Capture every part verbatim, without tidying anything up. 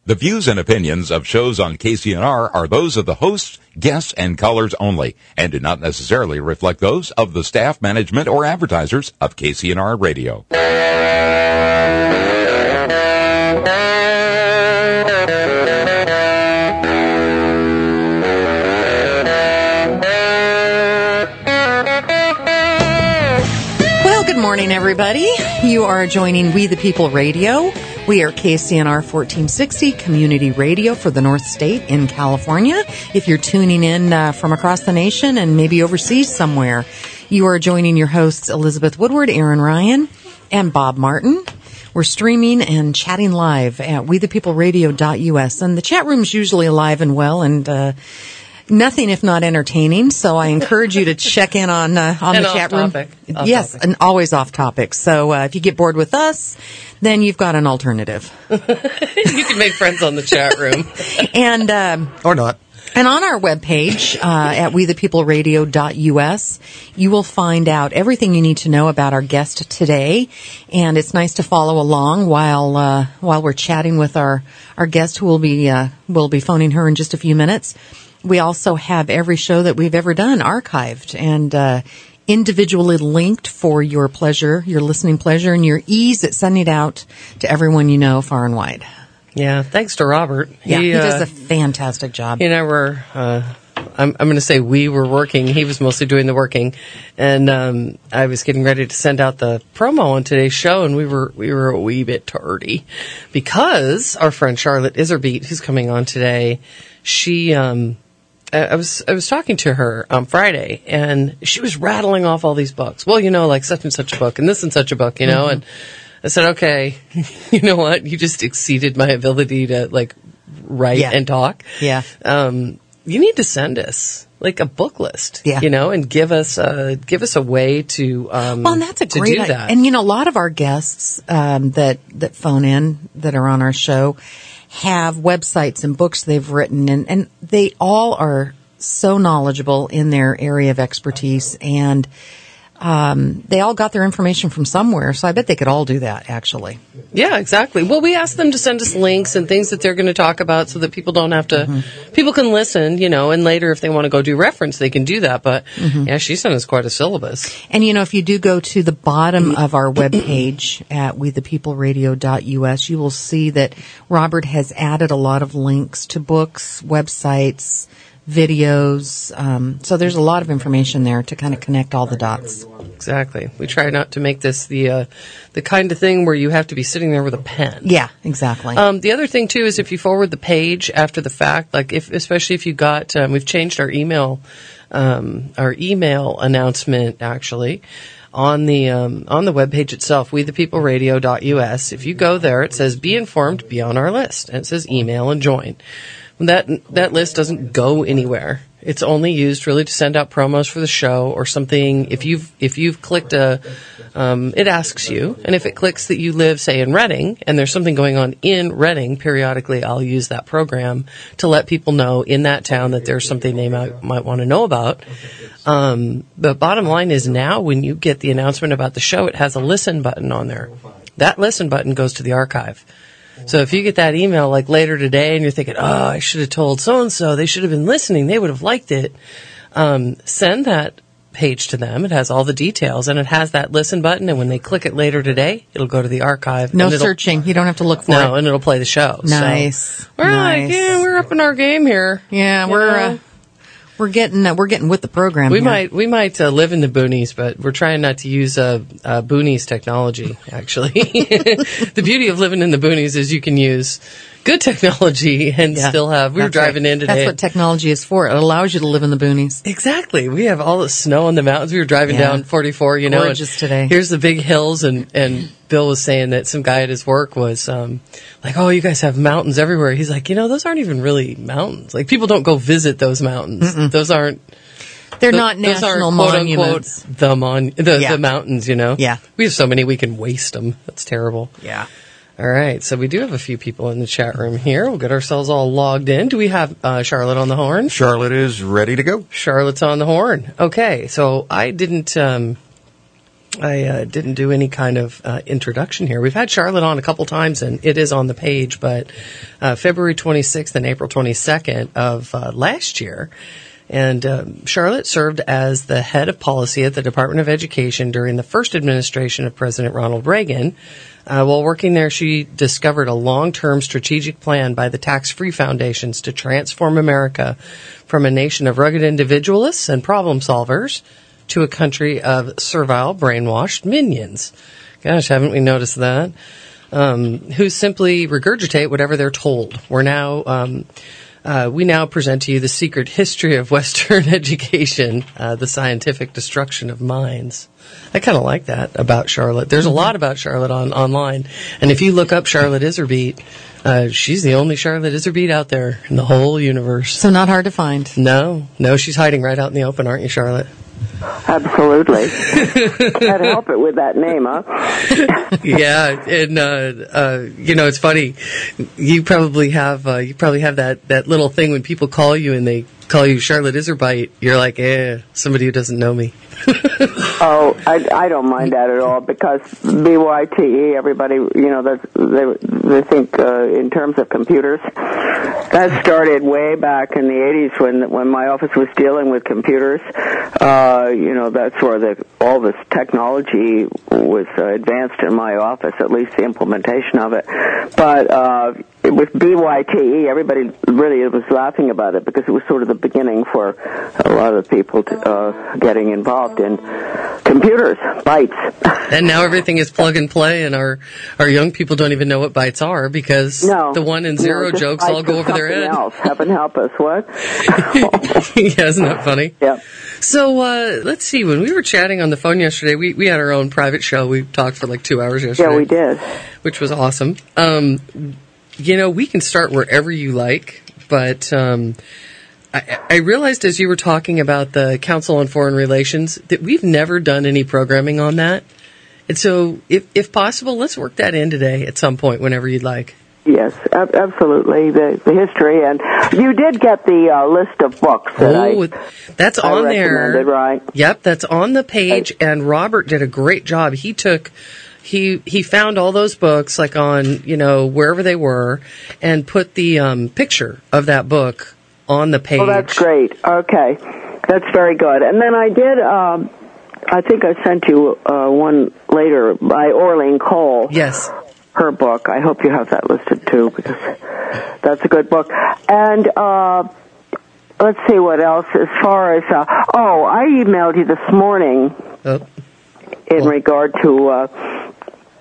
The views and opinions of shows on K C N R are those of the hosts, guests, and callers only, and do not necessarily reflect those of the staff, management, or advertisers of K C N R Radio. Well, good morning, everybody. You are joining We the People Radio. We are K C N R fourteen sixty Community Radio for the North State in California. If you're tuning in uh, from across the nation and maybe overseas somewhere, you are joining your hosts Elizabeth Woodward, Aaron Ryan, and Bob Martin. We're streaming and chatting live at we the people radio dot U S, and the chat room's usually alive and well and uh nothing if not entertaining, so I encourage you to check in on uh, on and the chat room. Topic. Off yes, topic. and always off topic. So uh, if you get bored with us, then you've got an alternative. You can make friends on the chat room. and um, Or not. And on our webpage uh, at we the people radio dot U S, you will find out everything you need to know about our guest today. And it's nice to follow along while uh, while we're chatting with our, our guest, who will be uh, will be phoning her in just a few minutes. We also have every show that we've ever done archived and uh, individually linked for your pleasure, your listening pleasure, and your ease at sending it out to everyone you know far and wide. Yeah, thanks to Robert. Yeah, he, he does uh, a fantastic job. He and I were, uh, I'm, I'm going to say we were working. He was mostly doing the working. And um, I was getting ready to send out the promo on today's show, and we were we were a wee bit tardy because our friend Charlotte Iserbeet, who's coming on today, she... Um, I was I was talking to her on Friday, and she was rattling off all these books. Well, you know, like such and such a book, and this and such a book, you know. Mm-hmm. And I said, okay, you know what? You just exceeded my ability to like write yeah. and talk. Yeah. Um, you need to send us like a book list, yeah. you know, and give us a give us a way to um, well, and that's a to great do idea. that. And you know, a lot of our guests um, that that phone in that are on our show have websites and books they've written, and, and they all are so knowledgeable in their area of expertise, and um, they all got their information from somewhere, so I bet they could all do that, actually. Yeah, exactly. Well, we asked them to send us links and things that they're going to talk about so that people don't have to, mm-hmm. people can listen, you know, and later if they want to go do reference, they can do that. But, mm-hmm. yeah, she sent us quite a syllabus. And, you know, if you do go to the bottom of our webpage at we the people radio dot U S, you will see that Robert has added a lot of links to books, websites, videos. Um, so there's a lot of information there to kind of connect all the dots. Exactly. We try not to make this the uh, the kind of thing where you have to be sitting there with a pen. Yeah, exactly. Um, the other thing too is if you forward the page after the fact, like if especially if you got, um, we've changed our email, um, our email announcement actually on the um, on the webpage itself, we the people radio dot U S. If you go there, it says "Be informed, be on our list," and it says "Email and join." That that list doesn't go anywhere. It's only used really to send out promos for the show or something. If you've if you've clicked a, um, it asks you, and if it clicks that you live, say, in Redding, and there's something going on in Redding, periodically I'll use that program to let people know in that town that there's something they might might want to know about. Um, but bottom line is now when you get the announcement about the show, it has a listen button on there. That listen button goes to the archive. So if you get that email like later today and you're thinking, oh, I should have told so-and-so, they should have been listening, they would have liked it, um, send that page to them. It has all the details, and it has that listen button, and when they click it later today, it'll go to the archive. No searching. You don't have to look for no, it. No, and it'll play the show. Nice. So we're nice. like, yeah, we're up in our game here. Yeah, we're... Uh, We're getting uh, we're getting with the program. We here. might we might uh, live in the boonies, but we're trying not to use uh, uh, boonies technology. Actually, the beauty of living in the boonies is you can use good technology and yeah, still have. We were driving right. in today. That's what technology is for. It allows you to live in the boonies. Exactly. We have all the snow on the mountains. We were driving yeah. down forty-four. You know, gorgeous today. Here's the big hills, and and Bill was saying that some guy at his work was um, like, "Oh, you guys have mountains everywhere." He's like, "You know, those aren't even really mountains. Like people don't go visit those mountains. Mm-mm. Those aren't." They're th- not national those aren't, monuments. Quote, unquote, the mon the, yeah. the mountains, you know. Yeah. We have so many we can waste them. That's terrible. Yeah. All right, so we do have a few people in the chat room here. We'll get ourselves all logged in. Do we have uh, Charlotte on the horn? Charlotte is ready to go. Charlotte's on the horn. Okay, so I didn't. Um, I uh, didn't do any kind of uh, introduction here. We've had Charlotte on a couple times, and it is on the page, but uh, February twenty-sixth and April twenty-second of uh, last year. And um, Charlotte served as the head of policy at the Department of Education during the first administration of President Ronald Reagan. Uh, while working there, she discovered a long-term strategic plan by the tax-free foundations to transform America from a nation of rugged individualists and problem solvers to a country of servile, brainwashed minions. Gosh, haven't we noticed that? Um, who simply regurgitate whatever they're told. We're now... Um, Uh, we now present to you the secret history of Western education, uh, the scientific destruction of minds. I kind of like that about Charlotte. There's a lot about Charlotte on online. And if you look up Charlotte Iserbyt, uh, she's the only Charlotte Iserbyt out there in the whole universe. So not hard to find. No, no, she's hiding right out in the open, aren't you, Charlotte? Absolutely. Can't help it with that name, huh? Yeah, and uh, uh, you know, it's funny. You probably have uh, you probably have that, that little thing when people call you and they call you Charlotte Iserbyt. You're like, eh, somebody who doesn't know me. Oh, I, I don't mind that at all, because B Y T E, everybody, you know, that's, they they think uh, in terms of computers. That started way back in the eighties when when my office was dealing with computers. Uh, you know, that's where the all this technology was uh, advanced in my office, at least the implementation of it. But uh, with B Y T E, everybody really was laughing about it because it was sort of the beginning for a lot of people to, uh, getting involved in computers, bytes. And now everything is plug and play, and our, our young people don't even know what bytes are because no, the one and zero no, jokes all go over their head. Else. Heaven help us, what? Yeah, isn't that funny? Yeah. So, uh, let's see, when we were chatting on the phone yesterday, we, we had our own private show. We talked for like two hours yesterday. Yeah, we did. Which was awesome. Um, you know, we can start wherever you like, but um, I, I realized as you were talking about the Council on Foreign Relations that we've never done any programming on that. And so, if, if possible, let's work that in today at some point, whenever you'd like. Yes, ab- absolutely. The, the history, and you did get the uh, list of books that oh, I that's I on there, right? Yep, that's on the page. I, and Robert did a great job. He took, he he found all those books, like on you know wherever they were, and put the um, picture of that book on the page. Oh, that's great. Okay, that's very good. And then I did. Um, I think I sent you uh, one later by Orleen Cole. Yes. Her book. I hope you have that listed too, because that's a good book. And uh, let's see what else. As far as uh, oh, I emailed you this morning oh. in well. regard to uh,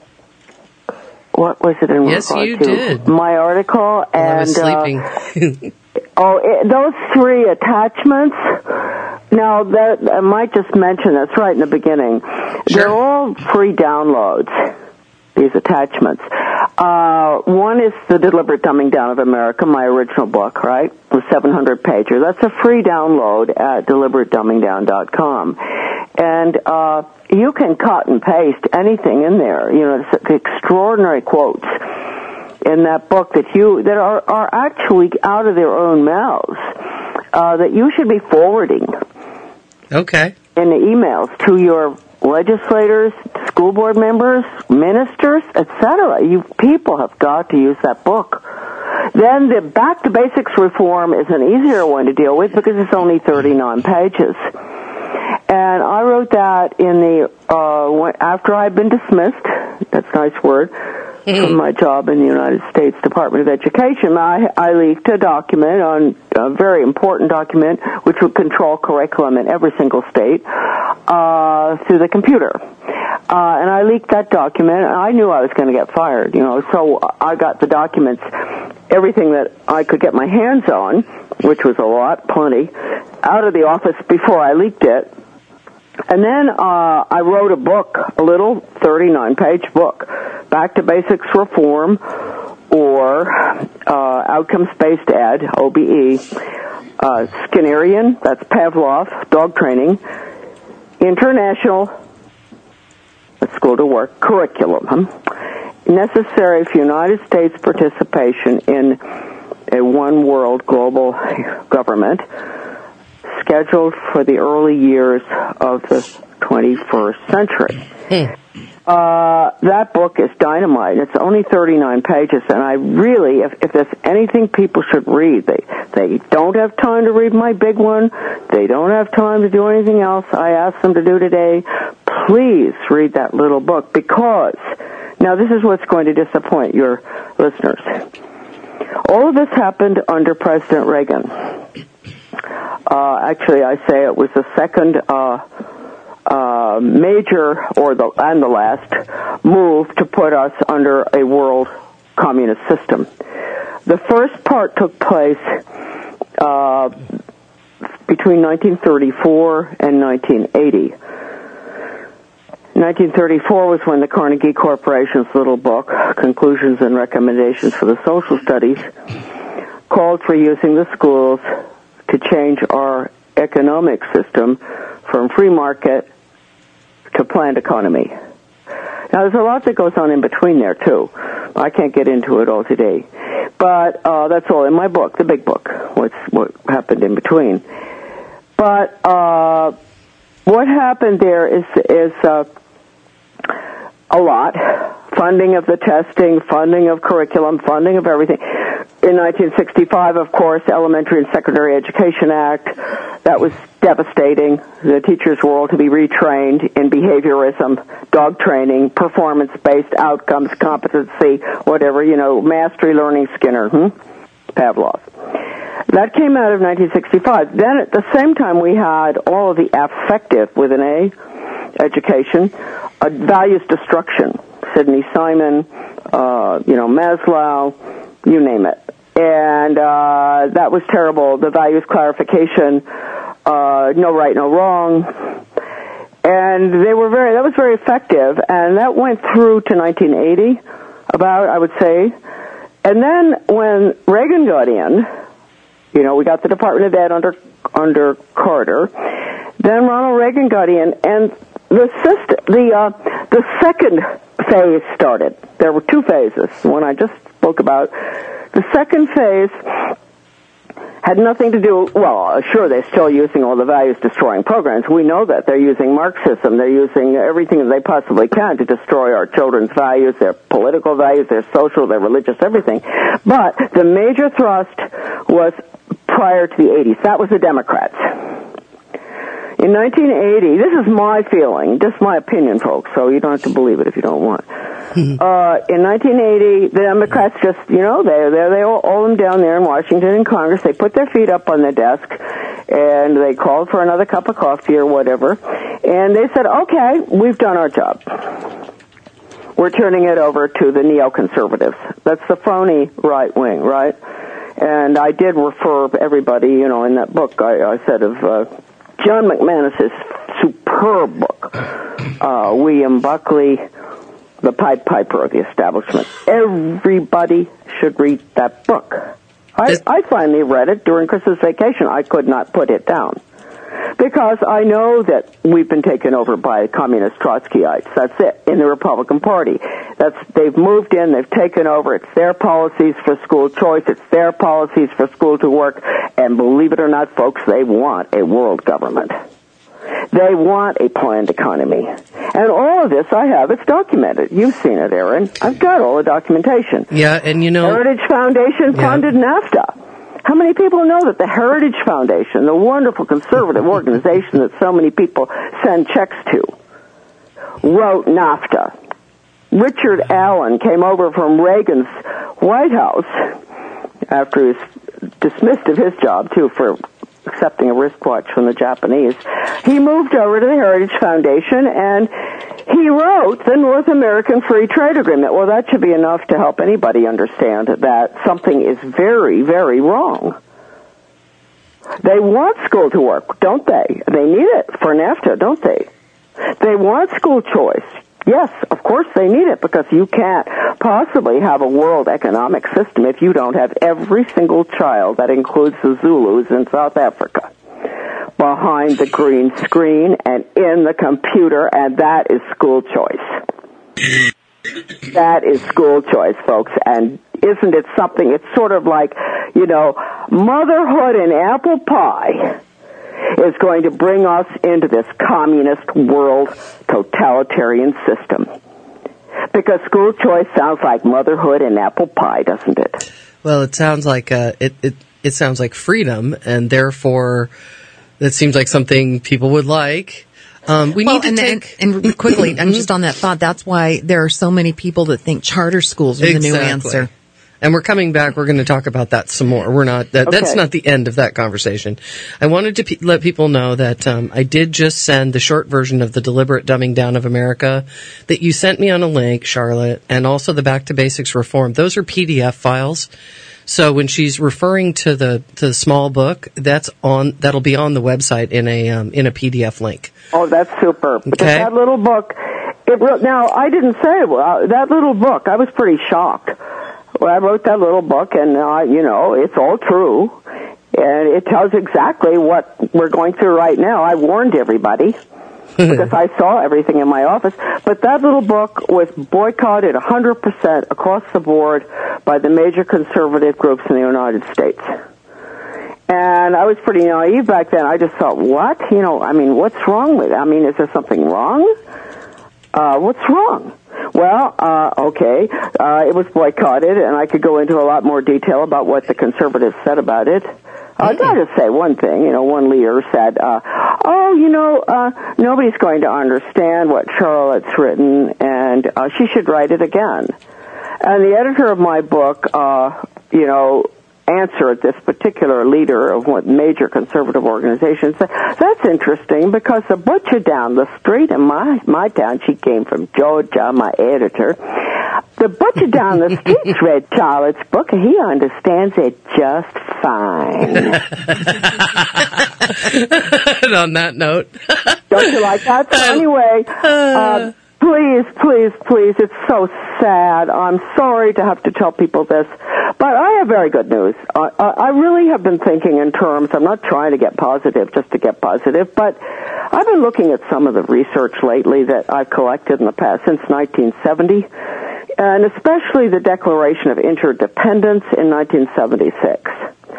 what was it in yes, regard you to? did. My article. Well, and I was sleeping. Uh, oh, it, those three attachments. Now, that I might just mention that's right in the beginning. Sure. They're all free downloads. These attachments. Uh, one is The Deliberate Dumbing Down of America, my original book, right? The seven hundred pager. That's a free download at deliberate dumbing down dot com. And, uh, you can cut and paste anything in there. You know, it's extraordinary quotes in that book that you, that are, are actually out of their own mouths, uh, that you should be forwarding. Okay. In the emails to your legislators, school board members, ministers, et cetera. You people have got to use that book. Then the Back to Basics reform is an easier one to deal with because it's only thirty-nine pages. And I wrote that in the uh, after I'd been dismissed. That's a nice word. From my job in the United States Department of Education, I, I leaked a document, on a very important document, which would control curriculum in every single state, uh, through the computer. Uh, and I leaked that document, and I knew I was going to get fired, you know, so I got the documents, everything that I could get my hands on, which was a lot, plenty, out of the office before I leaked it. And then uh, I wrote a book, a little thirty-nine page book, Back to Basics Reform, or uh, Outcomes-Based Ed, O B E, uh, Skinnerian, that's Pavlov, dog training, International, School to Work, curriculum, huh? Necessary for United States participation in a one-world global government, scheduled for the early years of the twenty-first century. Hmm. Uh, that book is dynamite. It's only thirty-nine pages, and I really, if, if there's anything people should read, they, they don't have time to read my big one, they don't have time to do anything else I asked them to do today, please read that little book, because, now this is what's going to disappoint your listeners. All of this happened under President Reagan. Uh, actually, I say it was the second, uh, Uh, major, or the and the last, move to put us under a world communist system. The first part took place uh, between nineteen thirty-four and nineteen eighty. nineteen thirty-four was when the Carnegie Corporation's little book, Conclusions and Recommendations for the Social Studies, called for using the schools to change our economic system from free market to planned economy. Now, there's a lot that goes on in between there, too. I can't get into it all today. But uh, that's all in my book, the big book, what's, what happened in between. But uh, what happened there is, is uh, a lot. Funding of the testing, funding of curriculum, funding of everything. In nineteen sixty-five, of course, Elementary and Secondary Education Act, that was devastating. The teachers were all to be retrained in behaviorism, dog training, performance-based outcomes, competency, whatever, you know, mastery learning, Skinner, hmm? Pavlov. That came out of nineteen sixty-five. Then at the same time, we had all of the affective, with an A, education, uh, values destruction. Sidney Simon, uh, you know, Maslow, you name it. And uh, that was terrible. The values clarification, uh, no right, no wrong. And they were very, that was very effective. And that went through to nineteen eighty, about, I would say. And then when Reagan got in, you know, we got the Department of Ed under, under Carter. Then Ronald Reagan got in, and the system, the, uh, the second phase started. There were two phases, the one I just spoke about. The second phase had nothing to do, well, sure, they're still using all the values-destroying programs. We know that. They're using Marxism. They're using everything that they possibly can to destroy our children's values, their political values, their social, their religious, everything. But the major thrust was prior to the eighties. That was the Democrats. In nineteen eighty, this is my feeling, just my opinion, folks, so you don't have to believe it if you don't want. uh, in nineteen eighty, the Democrats just, you know, they they they all, all them down there in Washington in Congress, they put their feet up on the desk, and they called for another cup of coffee or whatever, and they said, okay, we've done our job. We're turning it over to the neoconservatives. That's the phony right wing, right? And I did refer everybody, you know, in that book, I, I said of uh, John McManus's superb book, uh, William Buckley, The Pied Piper of the Establishment. Everybody should read that book. I, I finally read it during Christmas vacation. I could not put it down. Because I know that we've been taken over by communist Trotskyites. That's it, in the Republican Party. That's, they've moved in, they've taken over. It's their policies for school choice. It's their policies for school to work. And believe it or not, folks, they want a world government. They want a planned economy. And all of this I have, it's documented. You've seen it, Aaron. I've got all the documentation. Yeah, and you know... Heritage Foundation funded yeah. NAFTA. How many people know that the Heritage Foundation, the wonderful conservative organization that so many people send checks to, wrote NAFTA? Richard Allen came over from Reagan's White House after he was dismissed of his job, too, for accepting a wristwatch from the Japanese. He moved over to the Heritage Foundation, and he wrote the North American Free Trade Agreement. Well, that should be enough to help anybody understand that something is very, very wrong. They want school to work, don't they? They need it for NAFTA, don't they? They want school choice. Yes, of course they need it, because you can't possibly have a world economic system if you don't have every single child, that includes the Zulus in South Africa, behind the green screen and in the computer, and that is school choice. That is school choice, folks, and isn't it something? It's sort of like, you know, motherhood and apple pie. is going to bring us into this communist world totalitarian system. Because school choice sounds like motherhood and apple pie, doesn't it? Well, it sounds like uh, it, it it sounds like freedom, and therefore, that seems like something people would like. Um, we well, need to and, take and, and quickly. I'm just on that thought. That's why there are so many people that think charter schools are exactly. the new answer. And we're coming back. We're going to talk about that some more. We're not. That, okay. That's not the end of that conversation. I wanted to pe- let people know that um, I did just send the short version of the Deliberate Dumbing Down of America that you sent me on a link, Charlotte, and also the Back to Basics Reform. Those are P D F files. So when she's referring to the to the small book, that's on. That'll be on the website in a um, in a P D F link. Oh, that's super. Because Okay. that little book. It wrote, now I didn't say well, that little book. I was pretty shocked. Well, I wrote that little book, and, uh, you know, it's all true. And it tells exactly what we're going through right now. I warned everybody because I saw everything in my office. But that little book was boycotted one hundred percent across the board by the major conservative groups in the United States. And I was pretty naive back then. I just thought, what? You know, I mean, what's wrong with it? I mean, is there something wrong? Uh, what's wrong? Well, uh, okay, uh, it was boycotted, and I could go into a lot more detail about what the conservatives said about it. I'll just say one thing. You know, one leader said, uh, oh, you know, uh, nobody's going to understand what Charlotte's written, and uh, she should write it again. And the editor of my book, uh, you know, answered this particular leader of one major conservative organizations. That's interesting because the butcher down the street in my my town, she came from Georgia, my editor. The butcher down the street read Charlotte's book, and he understands it just fine. And on that note, don't you like that? So anyway. Uh, Please, please, please, it's so sad. I'm sorry to have to tell people this, but I have very good news. I, I really have been thinking in terms, I'm not trying to get positive just to get positive, but I've been looking at some of the research lately that I've collected in the past, since nineteen seventy, and especially the Declaration of Interdependence in nineteen seventy-six,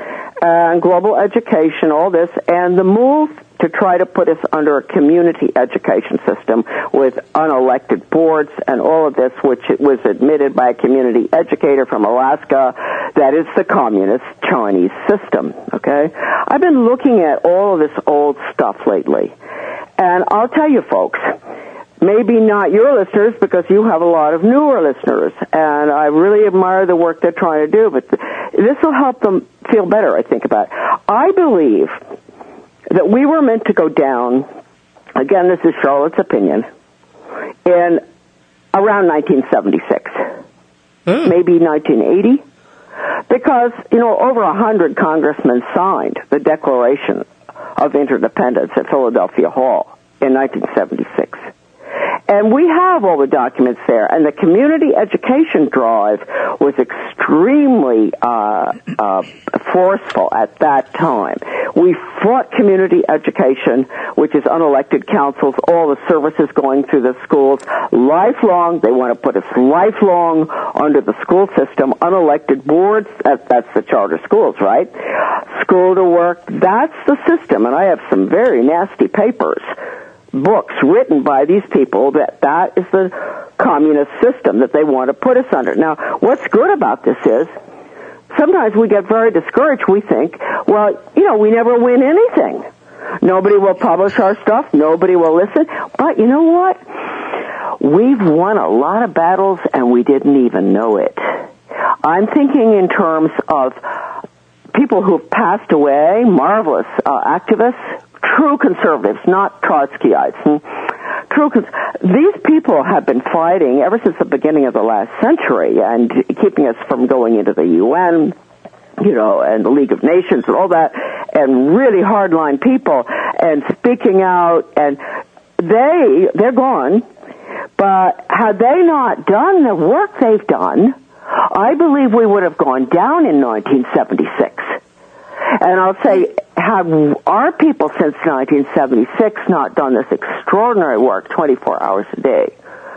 and global education, all this, and the move to try to put us under a community education system with unelected boards and all of this, which was admitted by a community educator from Alaska, that is the communist Chinese system, okay? I've been looking at all of this old stuff lately, and I'll tell you folks, maybe not your listeners because you have a lot of newer listeners, and I really admire the work they're trying to do, but this will help them feel better, I think, about it. I believe that we were meant to go down, again, this is Charlotte's opinion, in around nineteen seventy-six, mm. maybe nineteen eighty, because, you know, over a hundred congressmen signed the Declaration of Interdependence at Philadelphia Hall in nineteen seventy-six. And we have all the documents there, and the community education drive was extremely uh, uh, forceful at that time. We fought community education, which is unelected councils, all the services going through the schools, lifelong. They want to put us lifelong under the school system, unelected boards. That, that's the charter schools, right? School to work. That's the system, and I have some very nasty papers, books written by these people that that is the communist system that they want to put us under. Now, what's good about this is sometimes we get very discouraged. We think, well, you know, we never win anything. Nobody will publish our stuff. Nobody will listen. But you know what? We've won a lot of battles and we didn't even know it. I'm thinking in terms of people who've passed away, marvelous uh, activists, true conservatives, not Trotskyites. And true cons- These people have been fighting ever since the beginning of the last century and keeping us from going into the U N, you know, and the League of Nations and all that, and really hardline people and speaking out, and they, they're gone. But had they not done the work they've done, I believe we would have gone down in nineteen seventy-six. And I'll say, have our people since nineteen seventy-six not done this extraordinary work twenty-four hours a day,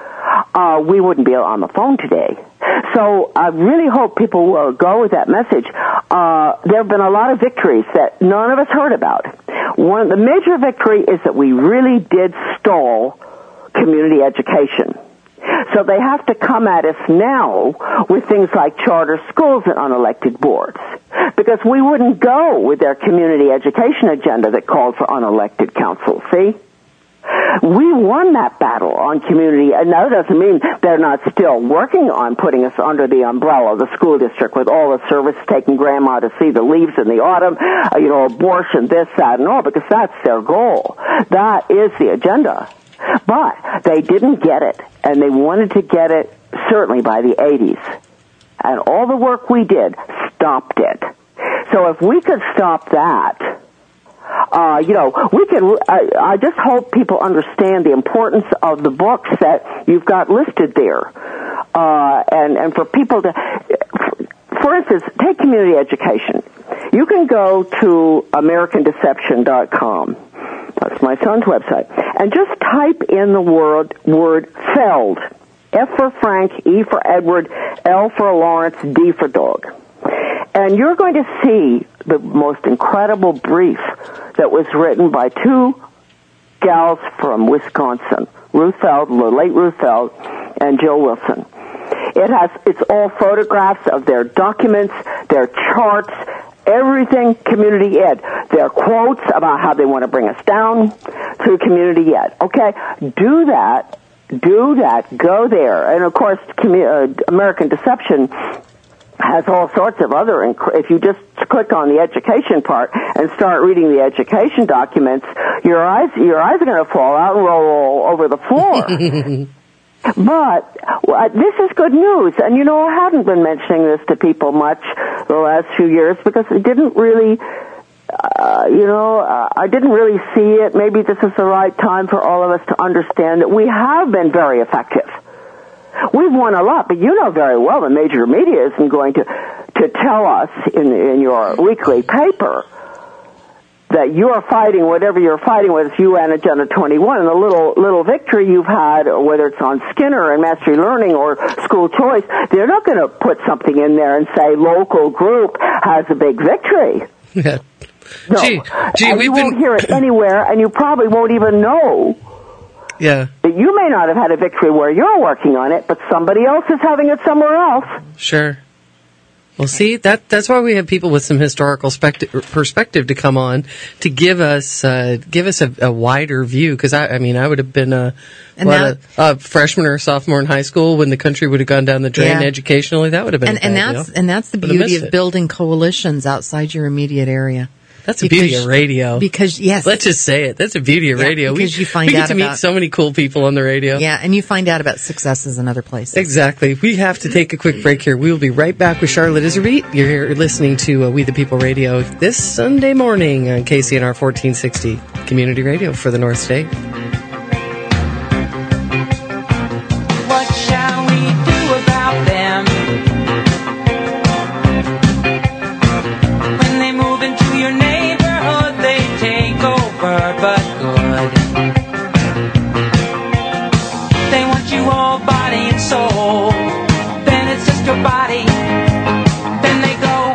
uh, we wouldn't be on the phone today. So I really hope people will go with that message. Uh, there have been a lot of victories that none of us heard about. one, the major victory is that we really did stall community education. So they have to come at us now with things like charter schools and unelected boards, because we wouldn't go with their community education agenda that called for unelected councils, see? We won that battle on community, and that doesn't mean they're not still working on putting us under the umbrella of the school district with all the service, taking grandma to see the leaves in the autumn, uh, you know, abortion, this, that, and all, because that's their goal. That is the agenda. But they didn't get it, and they wanted to get it certainly by the eighties. And all the work we did stopped it. So if we could stop that, Uh, you know, we can, I, I just hope people understand the importance of the books that you've got listed there. Uh, and, and for people to, for instance, take community education. You can go to American Deception dot com. That's my son's website. And just type in the word, word FELD. F for Frank, E for Edward, L for Lawrence, D for dog. And you're going to see the most incredible brief that was written by two gals from Wisconsin, Ruth Feld, the late Ruth Feld, and Jill Wilson. It has, it's all photographs of their documents, their charts, everything community ed. Their quotes about how they want to bring us down to community ed. Okay, do that, do that, go there. And of course, commu- uh, American Deception has all sorts of other, inc- if you just click on the education part and start reading the education documents, your eyes, your eyes are going to fall out and roll over the floor. But uh, this is good news. And you know, I hadn't been mentioning this to people much the last few years because it didn't really, uh, you know, uh, I didn't really see it. Maybe this is the right time for all of us to understand that we have been very effective. We've won a lot, but you know very well the major media isn't going to to tell us in in your weekly paper that you are fighting whatever you're fighting with U N Agenda twenty-one, and the little little victory you've had, whether it's on Skinner and Mastery Learning or school choice, they're not going to put something in there and say local group has a big victory. Yeah. No, gee, gee, and we've you been... won't hear it anywhere, and you probably won't even know. Yeah. That you may not have had a victory where you're working on it, but somebody else is having it somewhere else. Sure. Well, see, that that's why we have people with some historical spect- perspective to come on to give us uh, give us a, a wider view. Because I, I mean, I would have been a, what, that, a, a freshman or a sophomore in high school when the country would have gone down the drain yeah. educationally. That would have been and, a and bad that's deal. and that's the Would have beauty missed of it. building coalitions outside your immediate area. That's the Because- beauty of radio. Because yes, Let's just say it. That's the beauty of Yeah, radio. because we, you find we get out to meet about- so many cool people on the radio. yeah, and you find out about successes in other places. Exactly. We have to take a quick break here. We will be right back with Charlotte Iserbyt. You're here listening to uh, We the People Radio this Sunday morning on K C N R fourteen sixty, Community Radio for the North State. What shall we do about them? When they move into your neighborhood, they take over, but good. They want you all body and soul. Then it's just your body. Then they go.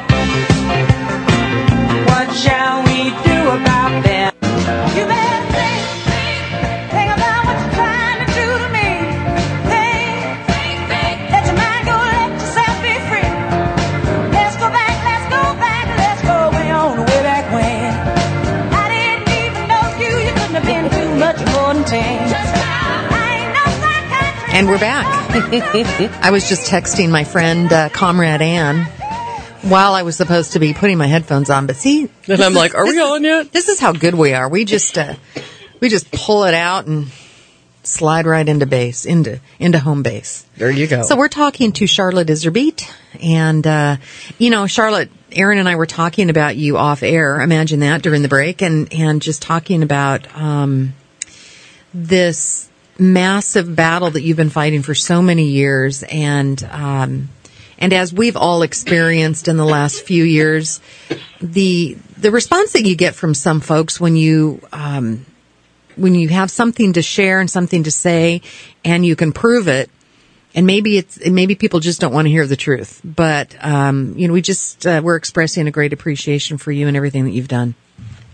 What shall we do about them? You better think, think, think about what you're trying to do to me. Think, think, think. Let your mind go, let yourself be free. Let's go back, let's go back, let's go way on, way back when. I didn't even know you, you couldn't have been too much more than ten. I ain't no psychiatrist. And we're back. I was just texting my friend, uh, Comrade Ann, while I was supposed to be putting my headphones on. But see, And I'm like, are we on yet? this is how good we are. We just uh, we just pull it out and slide right into base, into into home base. There you go. So we're talking to Charlotte Iserbyt, and uh, you know, Charlotte, Aaron and I were talking about you off air. Imagine that during the break, and and just talking about um, this massive battle that you've been fighting for so many years, and um, and as we've all experienced in the last few years, the the response that you get from some folks when you um, when you have something to share and something to say, and you can prove it. And maybe it's maybe people just don't want to hear the truth, but um, you know, we just uh, we're expressing a great appreciation for you and everything that you've done. Well,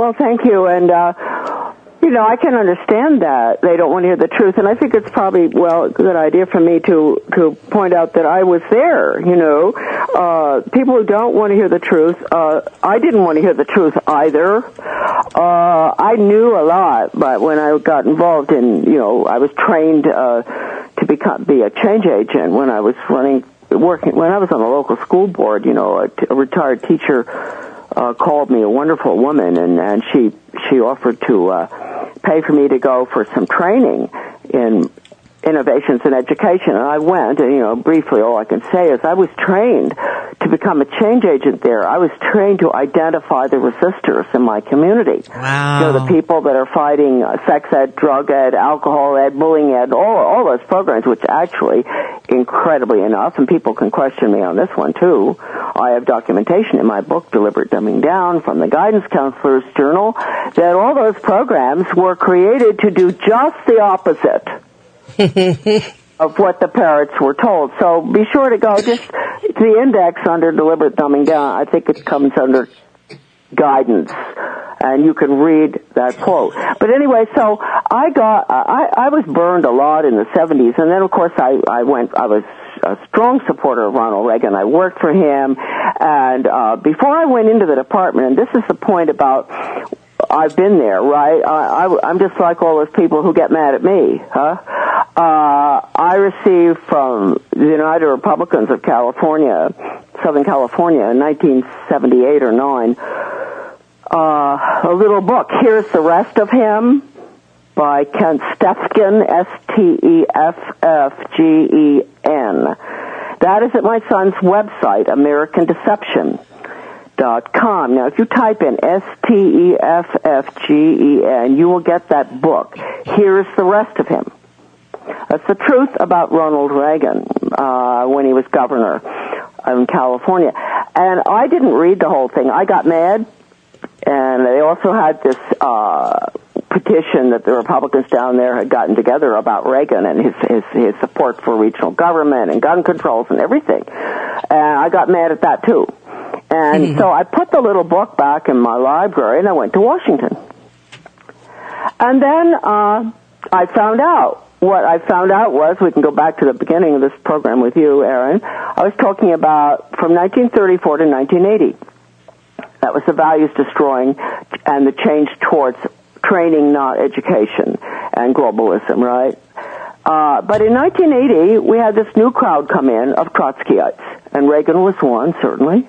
Well, thank you. And, uh, you know, I can understand that they don't want to hear the truth. And I think it's probably, well, a good idea for me to, to point out that I was there, you know. Uh, people who don't want to hear the truth, uh, I didn't want to hear the truth either. Uh, I knew a lot, but when I got involved in, you know, I was trained, uh, to become, be a change agent when I was running, working, when I was on the local school board, you know, a, t- a retired teacher, uh, called me, a wonderful woman, and, and she, she offered to, uh, pay for me to go for some training in innovations in education. And I went, and, you know, briefly all I can say is I was trained to become a change agent there. I was trained to identify the resistors in my community. Wow. You know, the people that are fighting uh, sex ed, drug ed, alcohol ed, bullying ed, all, all those programs, which actually, incredibly enough, and people can question me on this one too, I have documentation in my book, Deliberate Dumbing Down, from the Guidance Counselor's Journal, that all those programs were created to do just the opposite of what the parents were told. So be sure to go just to the index under Deliberate Dumbing Down. I think it comes under guidance, and you can read that quote. But anyway, so I got, I, I was burned a lot in the seventies, and then of course I, I went, I was a strong supporter of Ronald Reagan. I worked for him, and uh, before I went into the department, and this is the point about, I've been there, right? I, I, I'm just like all those people who get mad at me, huh? Uh, I received from the United Republicans of California, Southern California, in nineteen seventy-eight or nine, uh, a little book, Here's the Rest of Him, by Kent Steffgen, S T E F F G E N. That is at my son's website, American Deception dot com. Now, if you type in S T E F F G E N, you will get that book. Here's the Rest of Him. That's the truth about Ronald Reagan uh, when he was governor in California. And I didn't read the whole thing. I got mad, and they also had this uh, petition that the Republicans down there had gotten together about Reagan and his, his, his support for regional government and gun controls and everything. And I got mad at that, too. And mm-hmm. so I put the little book back in my library, and I went to Washington. And then uh, I found out. What I found out was, we can go back to the beginning of this program with you, Aaron. I was talking about from nineteen thirty-four to nineteen eighty. That was the values destroying and the change towards training, not education, and globalism, right? Uh, but in nineteen eighty, we had this new crowd come in of Trotskyites, and Reagan was one, certainly.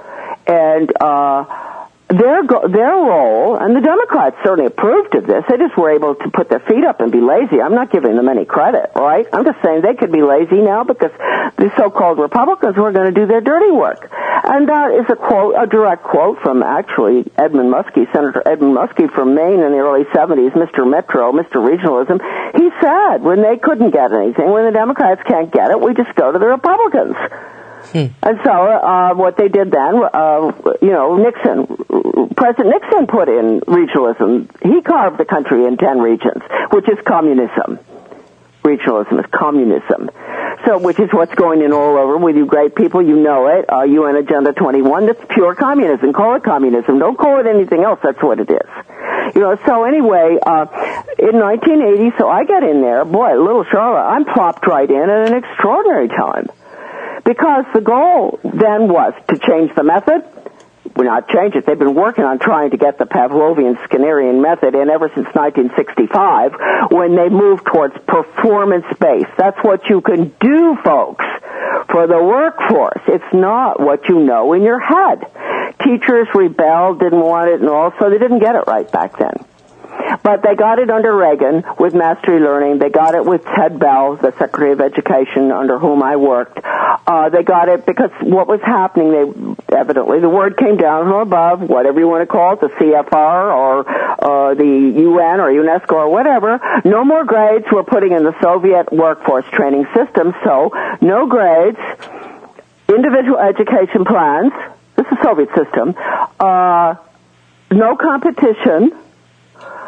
And uh Their go- their role, and the Democrats certainly approved of this, they just were able to put their feet up and be lazy. I'm not giving them any credit, right? I'm just saying they could be lazy now because the so-called Republicans were going to do their dirty work. And that is a quote, a direct quote from actually Edmund Muskie, Senator Edmund Muskie from Maine in the early seventies, Mister Metro, Mister Regionalism. He said when they couldn't get anything, when the Democrats can't get it, we just go to the Republicans. Hmm. And so, uh, what they did then, uh, you know, Nixon, President Nixon put in regionalism. He carved the country in ten regions, which is communism. Regionalism is communism. So, which is what's going in all over with you great people, you know it, uh, U N Agenda twenty-one, that's pure communism. Call it communism. Don't call it anything else, that's what it is. You know, so anyway, uh, in nineteen eighty, so I get in there, boy, little Charlotte, I'm plopped right in at an extraordinary time. Because the goal then was to change the method. Well, not change it. They've been working on trying to get the Pavlovian Skinnerian method in ever since nineteen sixty-five, when they moved towards performance-based. That's what you can do, folks, for the workforce. It's not what you know in your head. Teachers rebelled, didn't want it, and all, so they didn't get it right back then. But they got it under Reagan with Mastery Learning. They got it with Ted Bell, the Secretary of Education under whom I worked. Uh, they got it because what was happening, they evidently, the word came down from above, whatever you want to call it, the C F R or uh, the U N or UNESCO or whatever. No more grades were putting in the Soviet workforce training system, so no grades, individual education plans, this is the Soviet system, uh, no competition,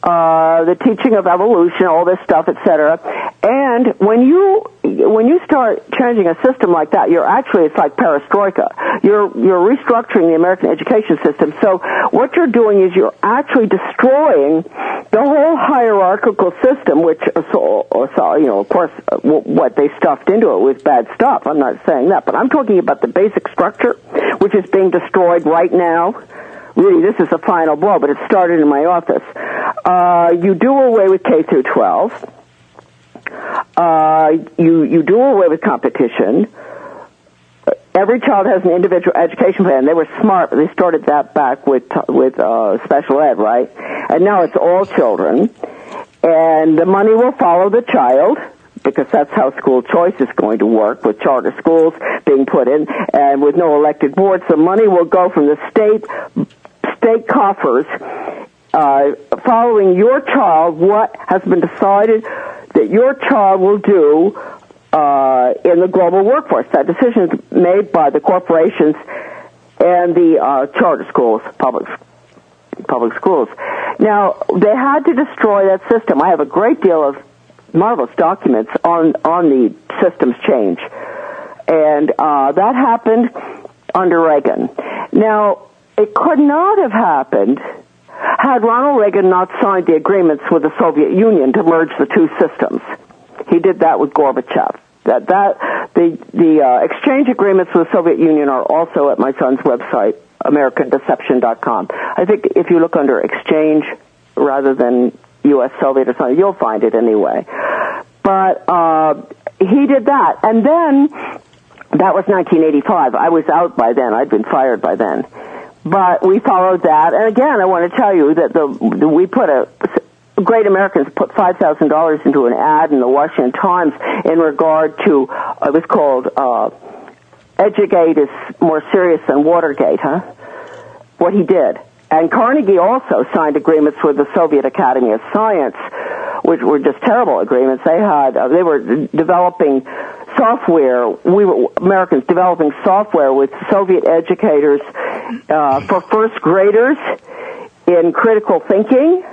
uh, the teaching of evolution, all this stuff, et cetera. And when you when you start changing a system like that, you're actually, it's like perestroika. You're you're restructuring the American education system. So what you're doing is you're actually destroying the whole hierarchical system, which, so, so, you know, of course, what they stuffed into it was bad stuff. I'm not saying that, but I'm talking about the basic structure, which is being destroyed right now. Really, this is the final blow, but it started in my office. Uh, you do away with K through twelve. Uh, you, you do away with competition. Every child has an individual education plan. They were smart. They started that back with, with, uh, special ed, right? And now it's all children. And the money will follow the child, because that's how school choice is going to work, with charter schools being put in, and with no elected boards. The money will go from the state, state coffers, uh, following your child, what has been decided that your child will do uh, in the global workforce. That decision is made by the corporations and the uh, charter schools, public public schools. Now, they had to destroy that system. I have a great deal of marvelous documents on on the systems change, and uh, that happened under Reagan. Now, it could not have happened had Ronald Reagan not signed the agreements with the Soviet Union to merge the two systems. He did that with Gorbachev. That that the the uh, exchange agreements with the Soviet Union are also at my son's website, American Deception dot com. I think if you look under exchange rather than U S Soviet or something, you'll find it anyway. But uh, he did that, and then that was nineteen eighty-five. I was out by then. I'd been fired by then. But we followed that, and again, I want to tell you that the, the we put a Great Americans put five thousand dollars into an ad in the Washington Times in regard to uh, it was called uh, "Edugate is more serious than Watergate," huh? What he did. And Carnegie also signed agreements with the Soviet Academy of Science, which were just terrible agreements. They had, uh, they were developing software. We were Americans developing software with Soviet educators uh, for first graders in critical thinking.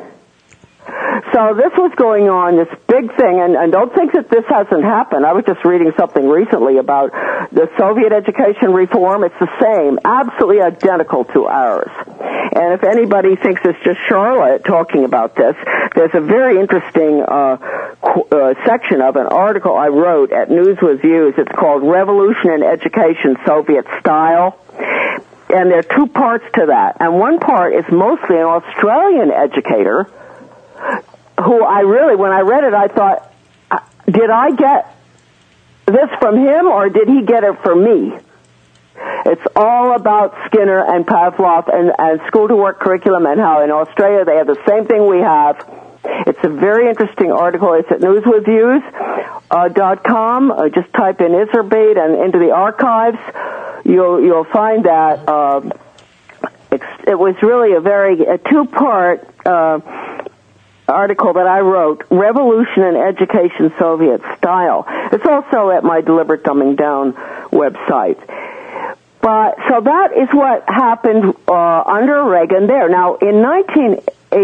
So this was going on, this big thing, and, and don't think that this hasn't happened. I was just reading something recently about the Soviet education reform. It's the same, absolutely identical to ours. And if anybody thinks it's just Charlotte talking about this, there's a very interesting uh, qu- uh, section of an article I wrote at News with Views. It's called Revolution in Education, Soviet Style. And there are two parts to that. And one part is mostly an Australian educator who I really, when I read it, I thought, did I get this from him or did he get it from me? It's all about Skinner and Pavlov and, and school-to-work curriculum and how in Australia they have the same thing we have. It's a very interesting article. It's at news with views dot com. Uh, just type in Iserbeet and into the archives. You'll you'll find that uh, it's, it was really a very a two-part uh, article that I wrote, Revolution in Education, Soviet Style. It's also at my Deliberate Dumbing Down website. But so that is what happened uh, under Reagan there. Now, in nineteen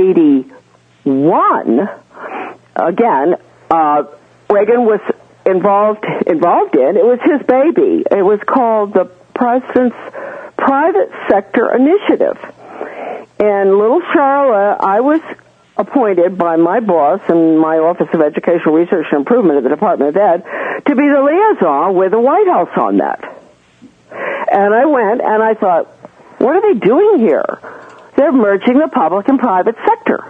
eighty-one, again, uh, Reagan was involved involved in. It was his baby. It was called the President's Private Sector Initiative. And little Charlotte, I was appointed by my boss and my Office of Educational Research and Improvement at the Department of Ed to be the liaison with the White House on that. And I went and I thought, what are they doing here? They're merging the public and private sector.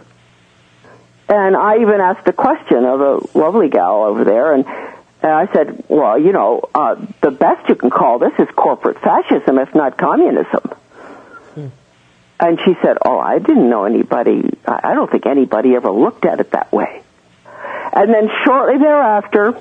And I even asked a question of a lovely gal over there, and, and I said, well, you know, uh, the best you can call this is corporate fascism, if not communism. Hmm. And she said, oh, I didn't know anybody, I don't think anybody ever looked at it that way. And then shortly thereafter,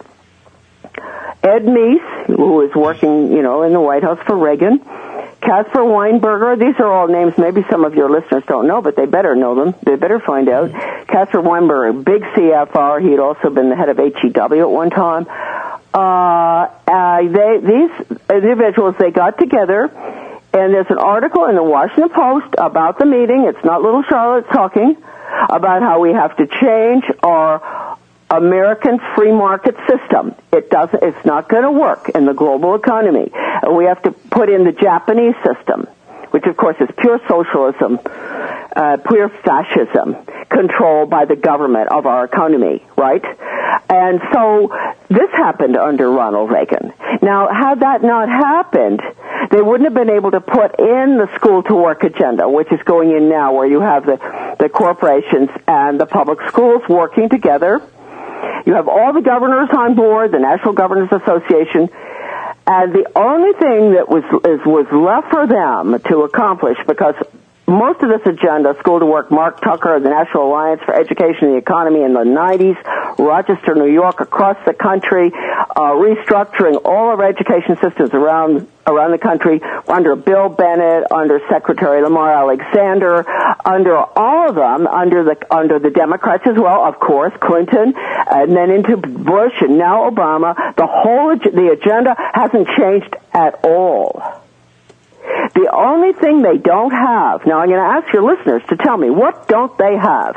Ed Meese, who was working, you know, in the White House for Reagan, Caspar Weinberger, these are all names maybe some of your listeners don't know, but they better know them. They better find out. Caspar Weinberger, big C F R. He had also been the head of H E W at one time. Uh, uh, they, these individuals, they got together And there's an article in the Washington Post about the meeting. It's not little Charlotte talking about how we have to change our American free market system. It doesn't, it's not going to work in the global economy. We have to put in the Japanese system, which of course is pure socialism, uh, pure fascism, controlled by the government of our economy, right? And so this happened under Ronald Reagan. Now, had that not happened, they wouldn't have been able to put in the school to work agenda, which is going in now, where you have the, the corporations and the public schools working together. You have all the governors on board, the National Governors Association, and the only thing that was is, was left for them to accomplish, because most of this agenda, School to Work, Mark Tucker, the National Alliance for Education and the Economy in the nineties, Rochester, New York, across the country, uh, restructuring all of our education systems around around the country under Bill Bennett, under Secretary Lamar Alexander, under all of them, under the under the Democrats as well, of course, Clinton, and then into Bush and now Obama. The whole ag- the agenda hasn't changed at all. The only thing they don't have, now I'm going to ask your listeners to tell me, what don't they have?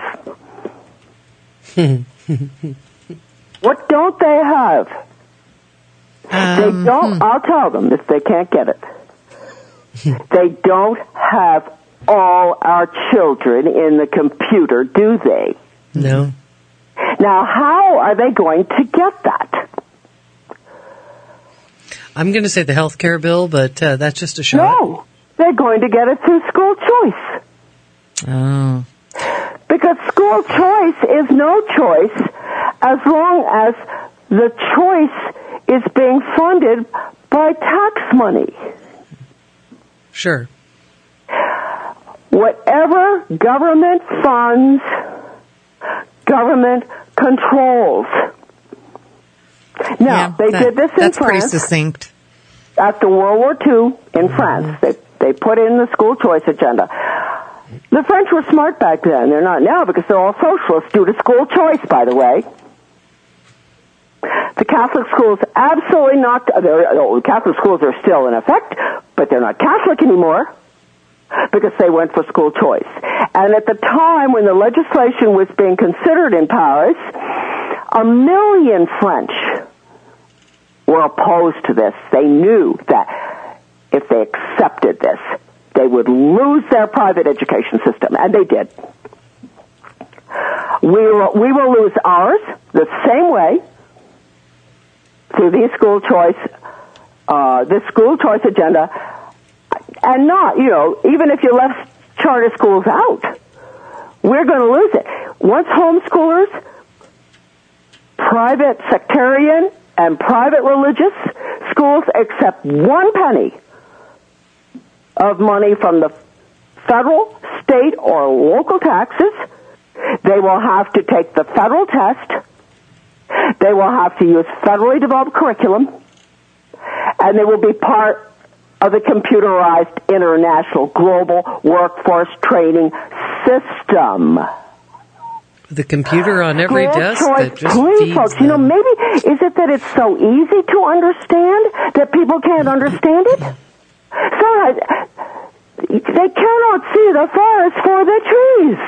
What don't they have? Um, they don't, hmm. I'll tell them if they can't get it. They don't have all our children in the computer, do they? No. Now, how are they going to get that? I'm going to say the health care bill, but uh, that's just a shot. No, they're going to get it through school choice. Oh. Because school choice is no choice as long as the choice is being funded by tax money. Sure. Whatever government funds, government controls. Now, yeah, they that, did this in that's France. That's pretty succinct. After World War Two in France, they, they put in the school choice agenda. The French were smart back then. They're not now because they're all socialists due to school choice, by the way. The Catholic schools absolutely not, the Catholic schools are still in effect, but they're not Catholic anymore because they went for school choice. And at the time when the legislation was being considered in Paris, a million French were opposed to this. They knew that if they accepted this, they would lose their private education system, and they did. We will, we will lose ours the same way through these school choice, uh, this school choice agenda, and not, you know, even if you left charter schools out, we're going to lose it. Once homeschoolers, private sectarian, and private religious schools accept one penny of money from the federal, state, or local taxes, they will have to take the federal test, they will have to use federally developed curriculum, and they will be part of the computerized international global workforce training system. The computer on every School desk choice, that just please, feeds folks, them. you know, maybe, is it that it's so easy to understand that people can't understand it? So, they cannot see the forest for the trees.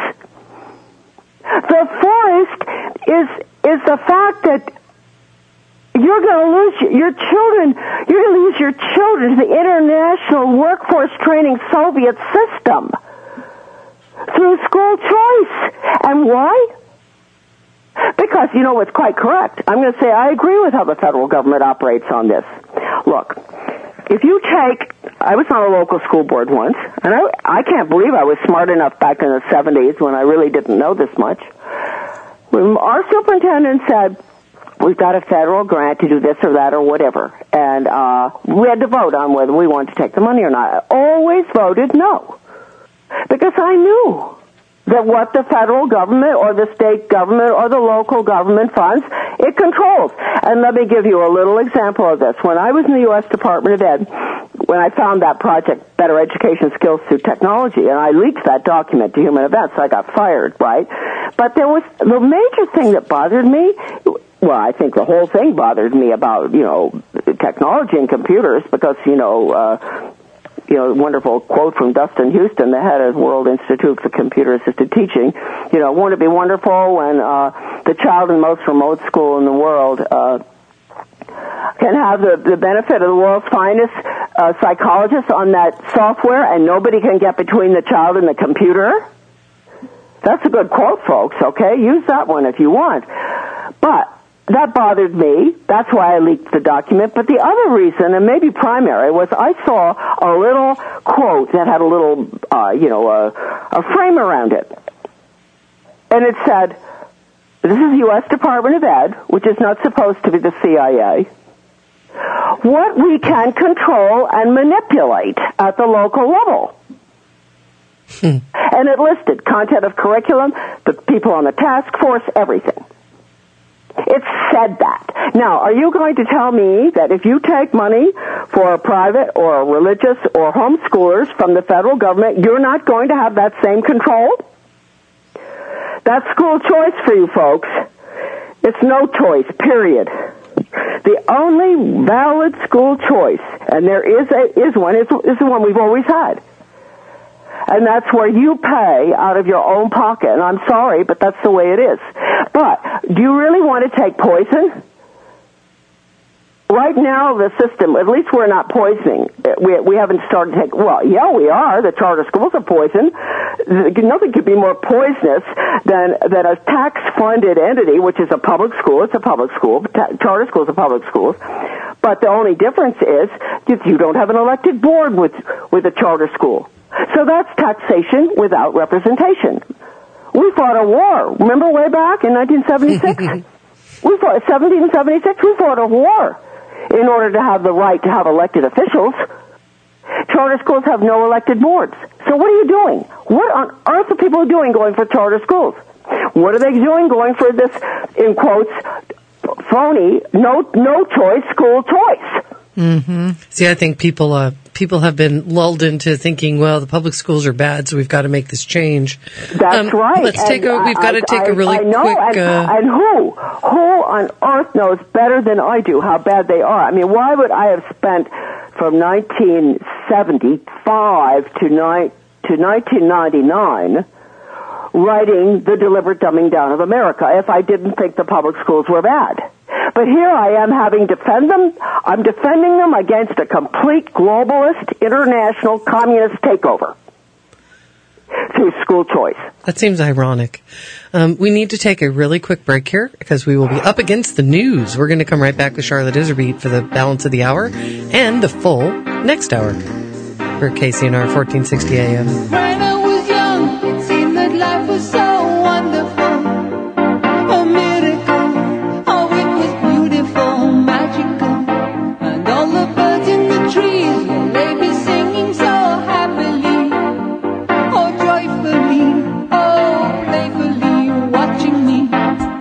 The forest is is the fact that you're going to lose your, your children, you're going to lose your children to the international workforce training Soviet system through school choice. And why? Because, you know what's quite correct. I'm going to say I agree with how the federal government operates on this. Look, if you take, I was on a local school board once, and I, I can't believe I was smart enough back in the seventies when I really didn't know this much. When our superintendent said, we've got a federal grant to do this or that or whatever, and uh, we had to vote on whether we wanted to take the money or not. I always voted no, because I knew that what the federal government or the state government or the local government funds, it controls. And let me give you a little example of this. When I was in the U S Department of Ed, when I found that project, Better Education Skills Through Technology, and I leaked that document to Human Events, so I got fired, right? But there was, the major thing that bothered me, well, I think the whole thing bothered me about, you know, technology and computers, because, you know, uh, you know, wonderful quote from Dustin Houston, the head of World Institute for Computer Assisted Teaching. You know, won't it be wonderful when uh, the child in the most remote school in the world uh, can have the, the benefit of the world's finest uh, psychologists on that software, and nobody can get between the child and the computer? That's a good quote, folks, okay? Use that one if you want. But that bothered me. That's why I leaked the document. But the other reason, and maybe primary, was I saw a little quote that had a little, uh, you know, a, a frame around it. And it said, this is U S Department of Ed, which is not supposed to be the C I A. What we can control and manipulate at the local level. Hmm. And it listed content of curriculum, the people on the task force, everything. It said that. Now, are you going to tell me that if you take money for a private or a religious or homeschoolers from the federal government, you're not going to have that same control? That's school choice for you folks. It's no choice, period. The only valid school choice, and there is a, is one, is, is the one we've always had. And that's where you pay out of your own pocket. And I'm sorry, but that's the way it is. But do you really want to take poison? Right now, the system, at least we're not poisoning. We, we haven't started to take, well, yeah, we are. The charter schools are poison. Nothing could be more poisonous than, than a tax-funded entity, which is a public school. It's a public school. Charter schools are public schools. But the only difference is that you don't have an elected board with, with a charter school. So that's taxation without representation. We fought a war. Remember way back in nineteen seventy-six? we fought, seventeen seventy-six, we fought a war in order to have the right to have elected officials. Charter schools have no elected boards. So what are you doing? What on earth are people doing going for charter schools? What are they doing going for this, in quotes, phony, no, no choice, school choice? Mm-hmm. See, I think people, uh, people have been lulled into thinking, well, the public schools are bad, so we've got to make this change. That's um, right. Let's take a, we've got to take I, a really I know, quick, and, uh, and who, who on earth knows better than I do how bad they are? I mean, why would I have spent from nineteen seventy-five to ni- to nineteen ninety-nine writing The Deliberate Dumbing Down of America if I didn't think the public schools were bad? But here I am having defend them. I'm defending them against a complete globalist, international, communist takeover through school choice. That seems ironic. Um, we need to take a really quick break here because we will be up against the news. We're going to come right back with Charlotte Iserbyt for the balance of the hour and the full next hour for K C N R fourteen sixty A M. When I was young, it seemed that life was so wonderful, a miracle. Oh, it was beautiful, magical, and all the birds in the trees, well, they be singing so happily, oh, joyfully, oh, playfully, watching me.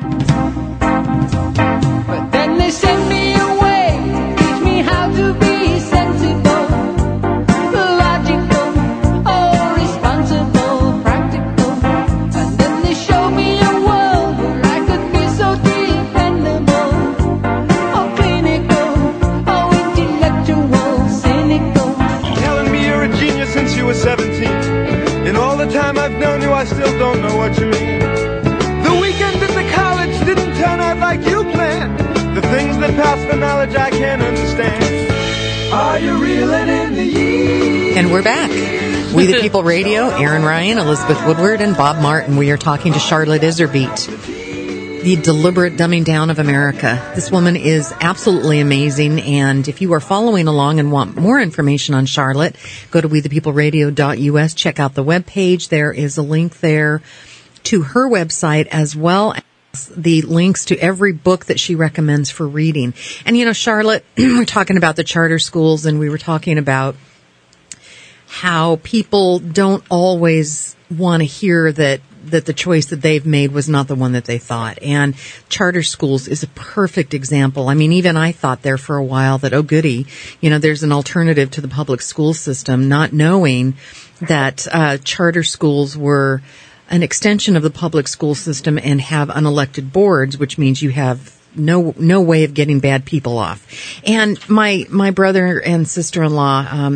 But then they sent me away, teach me how to be sensible, logical, oh, responsible, practical. And then they showed me a world where I could be so dependable, oh, clinical, oh, intellectual, cynical. Telling me you're a genius since you were seventeen. In all the time I've known you, I still don't know what you mean. The weekend at the college didn't turn out like you planned. The things that pass for knowledge I can't understand. Are you reeling in the years? And we're back. We the People Radio, Aaron Ryan, Elizabeth Woodward, and Bob Martin. We are talking to Charlotte Iserbyt, the deliberate dumbing down of America. This woman is absolutely amazing, and if you are following along and want more information on Charlotte, go to we the people radio dot U S, check out the webpage. There is a link there to her website as well as the links to every book that she recommends for reading. And, you know, Charlotte, we're talking about the charter schools, and we were talking about how people don't always want to hear that that the choice that they've made was not the one that they thought. And charter schools is a perfect example. I mean, even I thought there for a while that, oh, goody, you know, there's an alternative to the public school system, not knowing that uh, charter schools were an extension of the public school system and have unelected boards, which means you have no no way of getting bad people off. And my my brother and sister-in-law, um,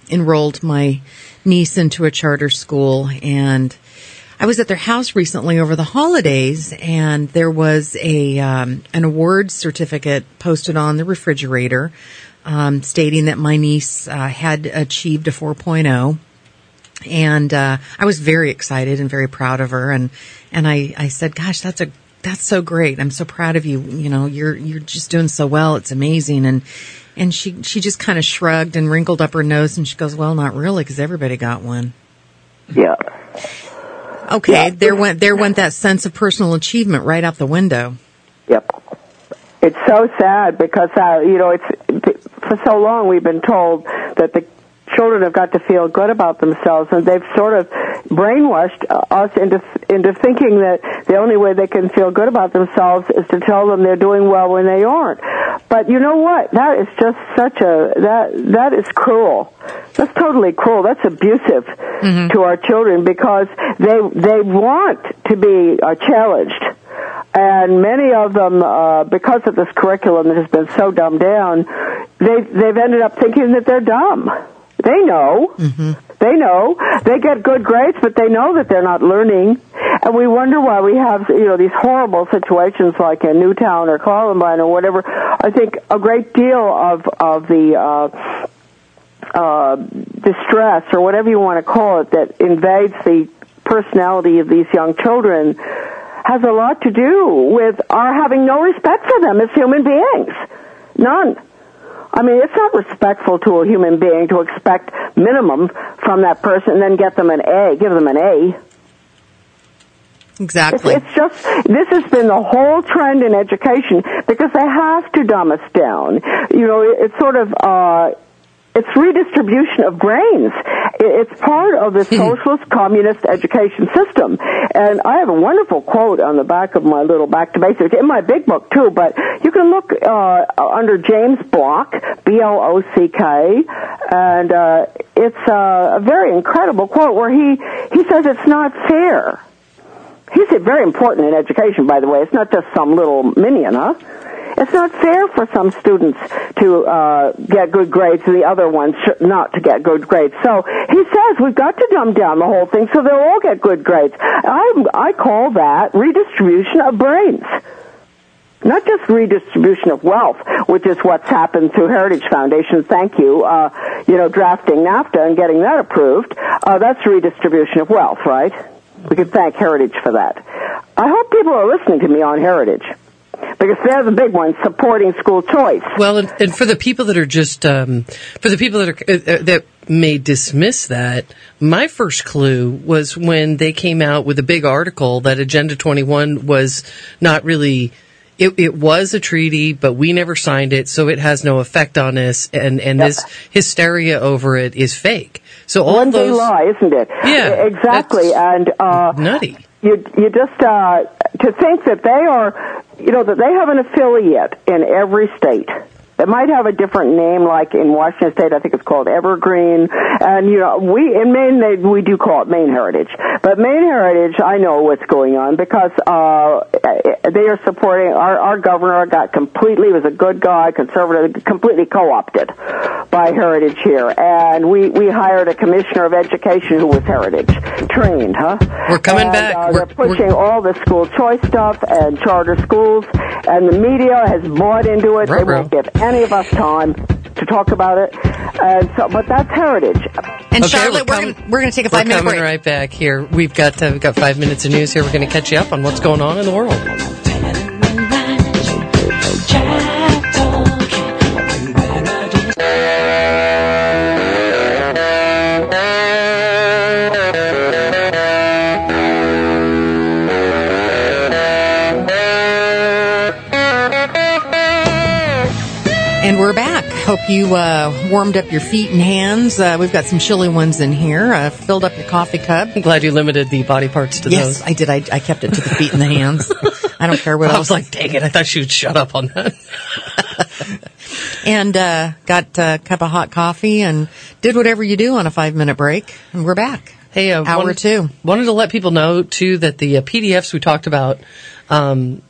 enrolled my niece into a charter school, and I was at their house recently over the holidays, and there was a um, an award certificate posted on the refrigerator, um, stating that my niece uh, had achieved a four point oh. And uh, I was very excited and very proud of her, and and I, I said, "Gosh, that's a that's so great! I'm so proud of you. You know, you're you're just doing so well. It's amazing." And and she she just kind of shrugged and wrinkled up her nose, and she goes, "Well, not really, because everybody got one." Yeah. Okay, Yeah. there went there went that sense of personal achievement right out the window. Yep. It's so sad because, uh, you know, it's for so long we've been told that the children have got to feel good about themselves, and they've sort of brainwashed us into into thinking that the only way they can feel good about themselves is to tell them they're doing well when they aren't. But you know what? That is just such a that that is cruel. That's totally cruel. That's abusive mm-hmm. to our children, because they they want to be uh, challenged. And many of them, uh, because of this curriculum that has been so dumbed down, they they've ended up thinking that they're dumb. They know. Mm-hmm. They know. They get good grades, but they know that they're not learning. And we wonder why we have, you know, these horrible situations like in Newtown or Columbine or whatever. I think a great deal of, of the uh, uh, distress, or whatever you want to call it, that invades the personality of these young children has a lot to do with our having no respect for them as human beings. None. I mean, it's not respectful to a human being to expect minimum from that person and then get them an A, give them an A. Exactly. It's, it's just, this has been the whole trend in education, because they have to dumb us down. You know, it's sort of, uh, it's redistribution of brains. It's part of the socialist communist education system. And I have a wonderful quote on the back of my little Back to Basics, in my big book too, but you can look uh, under James Block, B L O C K, and uh, it's uh, a very incredible quote where he, he says it's not fair. He's very important in education, by the way. It's not just some little minion, huh? It's not fair for some students to uh, get good grades and the other ones not to get good grades. So he says we've got to dumb down the whole thing so they'll all get good grades. I, I call that redistribution of brains. Not just redistribution of wealth, which is what's happened through Heritage Foundation. Thank you. Uh, you know, drafting NAFTA and getting that approved. Uh, that's redistribution of wealth, right? We can thank Heritage for that. I hope people are listening to me on Heritage, because they're the big ones supporting school choice. Well, and, and for the people that are just, um, for the people that are, uh, that may dismiss that, my first clue was when they came out with a big article that Agenda twenty-one was not really, it, it was a treaty, but we never signed it, so it has no effect on us, and, and yep. this hysteria over it is fake. So all One those, big lie, isn't it? Yeah. Exactly. And, uh, nutty. You, you just, uh, to think that they are, you know, that they have an affiliate in every state. It might have a different name, like in Washington State, I think it's called Evergreen. And, you know, we, in Maine, they, we do call it Maine Heritage. But Maine Heritage, I know what's going on, because, uh, they are supporting, our, our governor got completely, was a good guy, conservative, completely co-opted by Heritage here. And we, we hired a commissioner of education who was Heritage trained, huh? We're coming and, back. Uh, we're, they're pushing we're... all the school choice stuff and charter schools, and the media has bought into it. Right, they won't give any of us time to talk about it. And so, but that's Heritage. And Okay, Charlotte, we're we're com- going we're going to take a We're five minute coming break. right back here. We've got uh, we've got five minutes of news here. We're going to catch you up on what's going on in the world. And we're back. Hope you uh, warmed up your feet and hands. Uh, we've got some chilly ones in here. Uh, filled up your coffee cup. I'm glad you limited the body parts to Yes, those. I did. I, I kept it to the feet and the hands. I don't care what I else. was like, dang it, I thought she would shut up on that. And uh, got a cup of hot coffee and did whatever you do on a five-minute break. And we're back. Hey, uh, Hour wanted, two. Wanted to let people know, too, that the uh, P D Fs we talked about, um,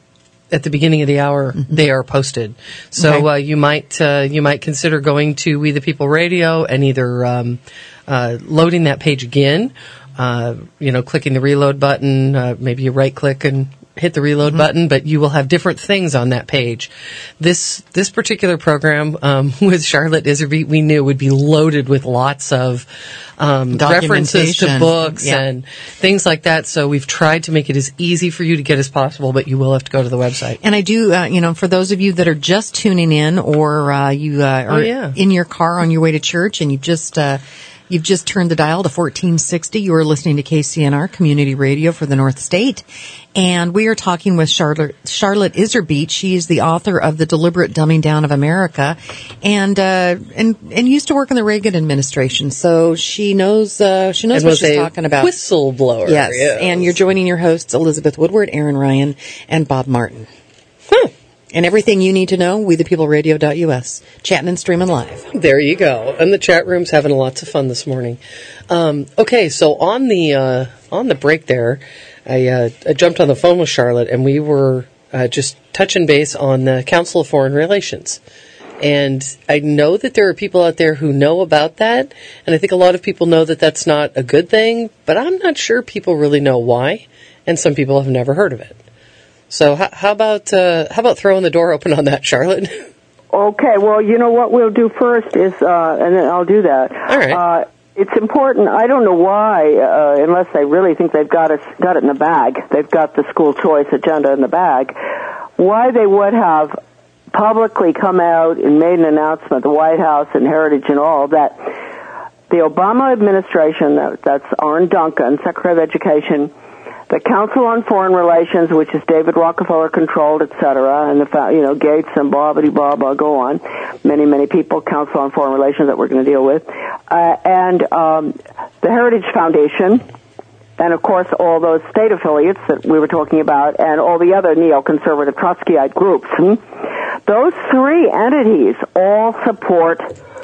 at the beginning of the hour, mm-hmm. they are posted. So Okay. uh, you might uh, you might consider going to We the People Radio and either um, uh, loading that page again, uh, you know, clicking the reload button. Uh, maybe you right click and hit the reload mm-hmm. button, but you will have different things on that page. This this particular program um, with Charlotte Iserbyt, we knew would be loaded with lots of um, references to books yeah. and things like that. So we've tried to make it as easy for you to get as possible, but you will have to go to the website. And I do, uh, you know, for those of you that are just tuning in, or uh, you uh, are Oh, yeah. in your car on your way to church, and you've just uh, you've just turned the dial to fourteen sixty. You are listening to K C N R Community Radio for the North State. And we are talking with Charlotte, Charlotte Iserbyt. She is the author of The Deliberate Dumbing Down of America, and uh, and and used to work in the Reagan administration, so she knows uh, she knows And what was she's a talking about. whistleblower. Yes, yes. and you're joining your hosts Elizabeth Woodward, Aaron Ryan, and Bob Martin. Huh. And everything you need to know, we the people radio dot U S, chatting and streaming live. There you go. And the chat room's having lots of fun this morning. Um, okay, so on the uh, on the break there, I, uh, I jumped on the phone with Charlotte, and we were uh, just touching base on the Council of Foreign Relations. And I know that there are people out there who know about that, and I think a lot of people know that that's not a good thing, but I'm not sure people really know why, and some people have never heard of it. So how, how about uh, how about throwing the door open on that, Charlotte? Okay, well, you know what we'll do first is, uh, and then I'll do that. All right. Uh, it's important. I don't know why, uh, unless they really think they've got it, got it in the bag. They've got the school choice agenda in the bag. Why they would have publicly come out and made an announcement, the White House and Heritage and all, that the Obama administration, that, that's Arne Duncan, Secretary of Education, the Council on Foreign Relations, which is David Rockefeller controlled, et cetera, and the you know Gates and blah blah blah blah go on, many many people, Council on Foreign Relations that we're going to deal with, uh, and um, the Heritage Foundation, and of course all those state affiliates that we were talking about, and all the other neoconservative Trotskyite groups. Hmm? Those three entities all support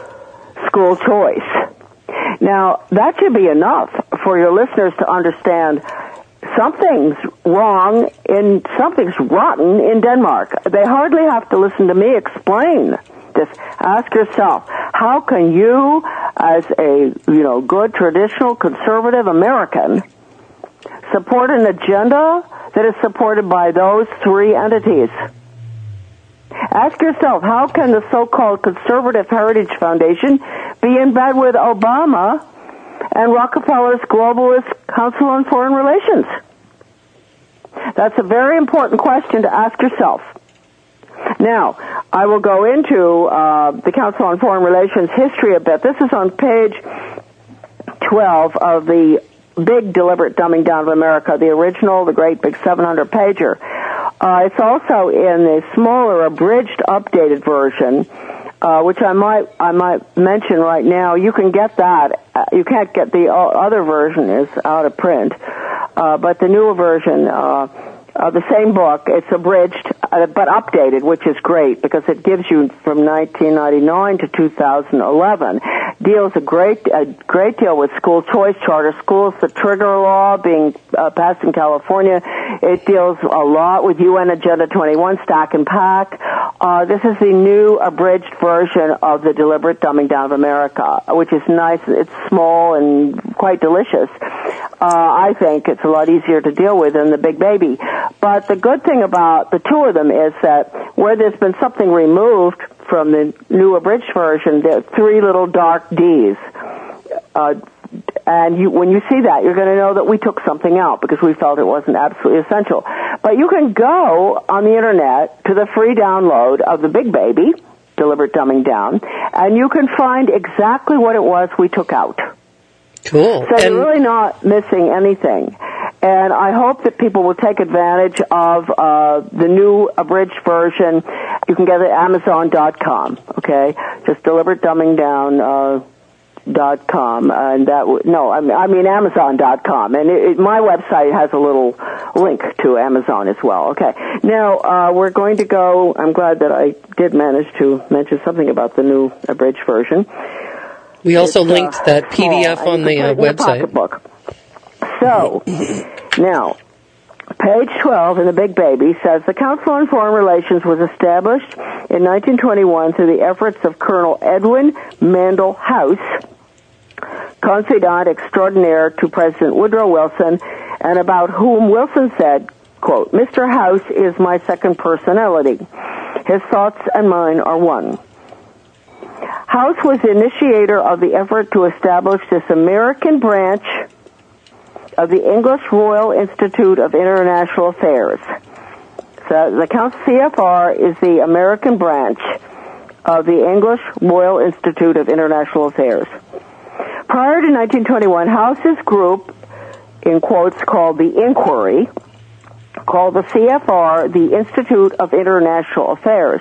school choice. Now that should be enough for your listeners to understand. Something's wrong in, something's rotten in Denmark. They hardly have to listen to me explain this. Ask yourself, how can you, as a, you know, good traditional conservative American, support an agenda that is supported by those three entities? Ask yourself, how can the so-called Conservative Heritage Foundation be in bed with Obama and Rockefeller's Globalist Council on Foreign Relations? That's a very important question to ask yourself. Now, I will go into uh, the Council on Foreign Relations history a bit. This is on page twelve of the big Deliberate Dumbing Down of America, the original, the great big seven hundred pager. Uh, it's also in the smaller, abridged, updated version, uh, which I might I might mention right now. You can get that. Uh, you can't get the other version; is out of print. Uh, but the newer version uh, of the same book, it's abridged uh, but updated, which is great because it gives you from nineteen ninety-nine to two thousand eleven. Deals a great a great deal with school choice, charter schools, the trigger law being uh, passed in California. It deals a lot with U N Agenda twenty-one, Stack and Pack. Uh, this is the new abridged version of the Deliberate Dumbing Down of America, which is nice. It's small and quite delicious. Uh, I think it's a lot easier to deal with than the big baby. But the good thing about the two of them is that where there's been something removed from the new abridged version, there are three little dark D's. Uh, and you, when you see that, you're going to know that we took something out because we felt it wasn't absolutely essential. But you can go on the internet to the free download of the big baby, Deliberate Dumbing Down, and you can find exactly what it was we took out. Cool. So and you're really not missing anything. And I hope that people will take advantage of uh, the new abridged version. You can get it at Amazon dot com, okay? Just Deliberate Dumbing Down uh, dot com. And that w- no, I mean, I mean Amazon dot com. And it, it, my website has a little link to Amazon as well, okay? Now, uh, we're going to go, I'm glad that I did manage to mention something about the new abridged version. we also It's, linked uh, that P D F small, on and the you uh, can put it in your website. pocketbook. So, now, Page twelve in the Big Baby says the Council on Foreign Relations was established in nineteen twenty-one through the efforts of Colonel Edwin Mandell House, confidant extraordinaire to President Woodrow Wilson, and about whom Wilson said, quote, Mister House is my second personality. His thoughts and mine are one. House was the initiator of the effort to establish this American branch of the English Royal Institute of International Affairs. So the Council C F R is the American branch of the English Royal Institute of International Affairs. Prior to nineteen twenty-one, House's group, in quotes, called the Inquiry, called the C F R the Institute of International Affairs.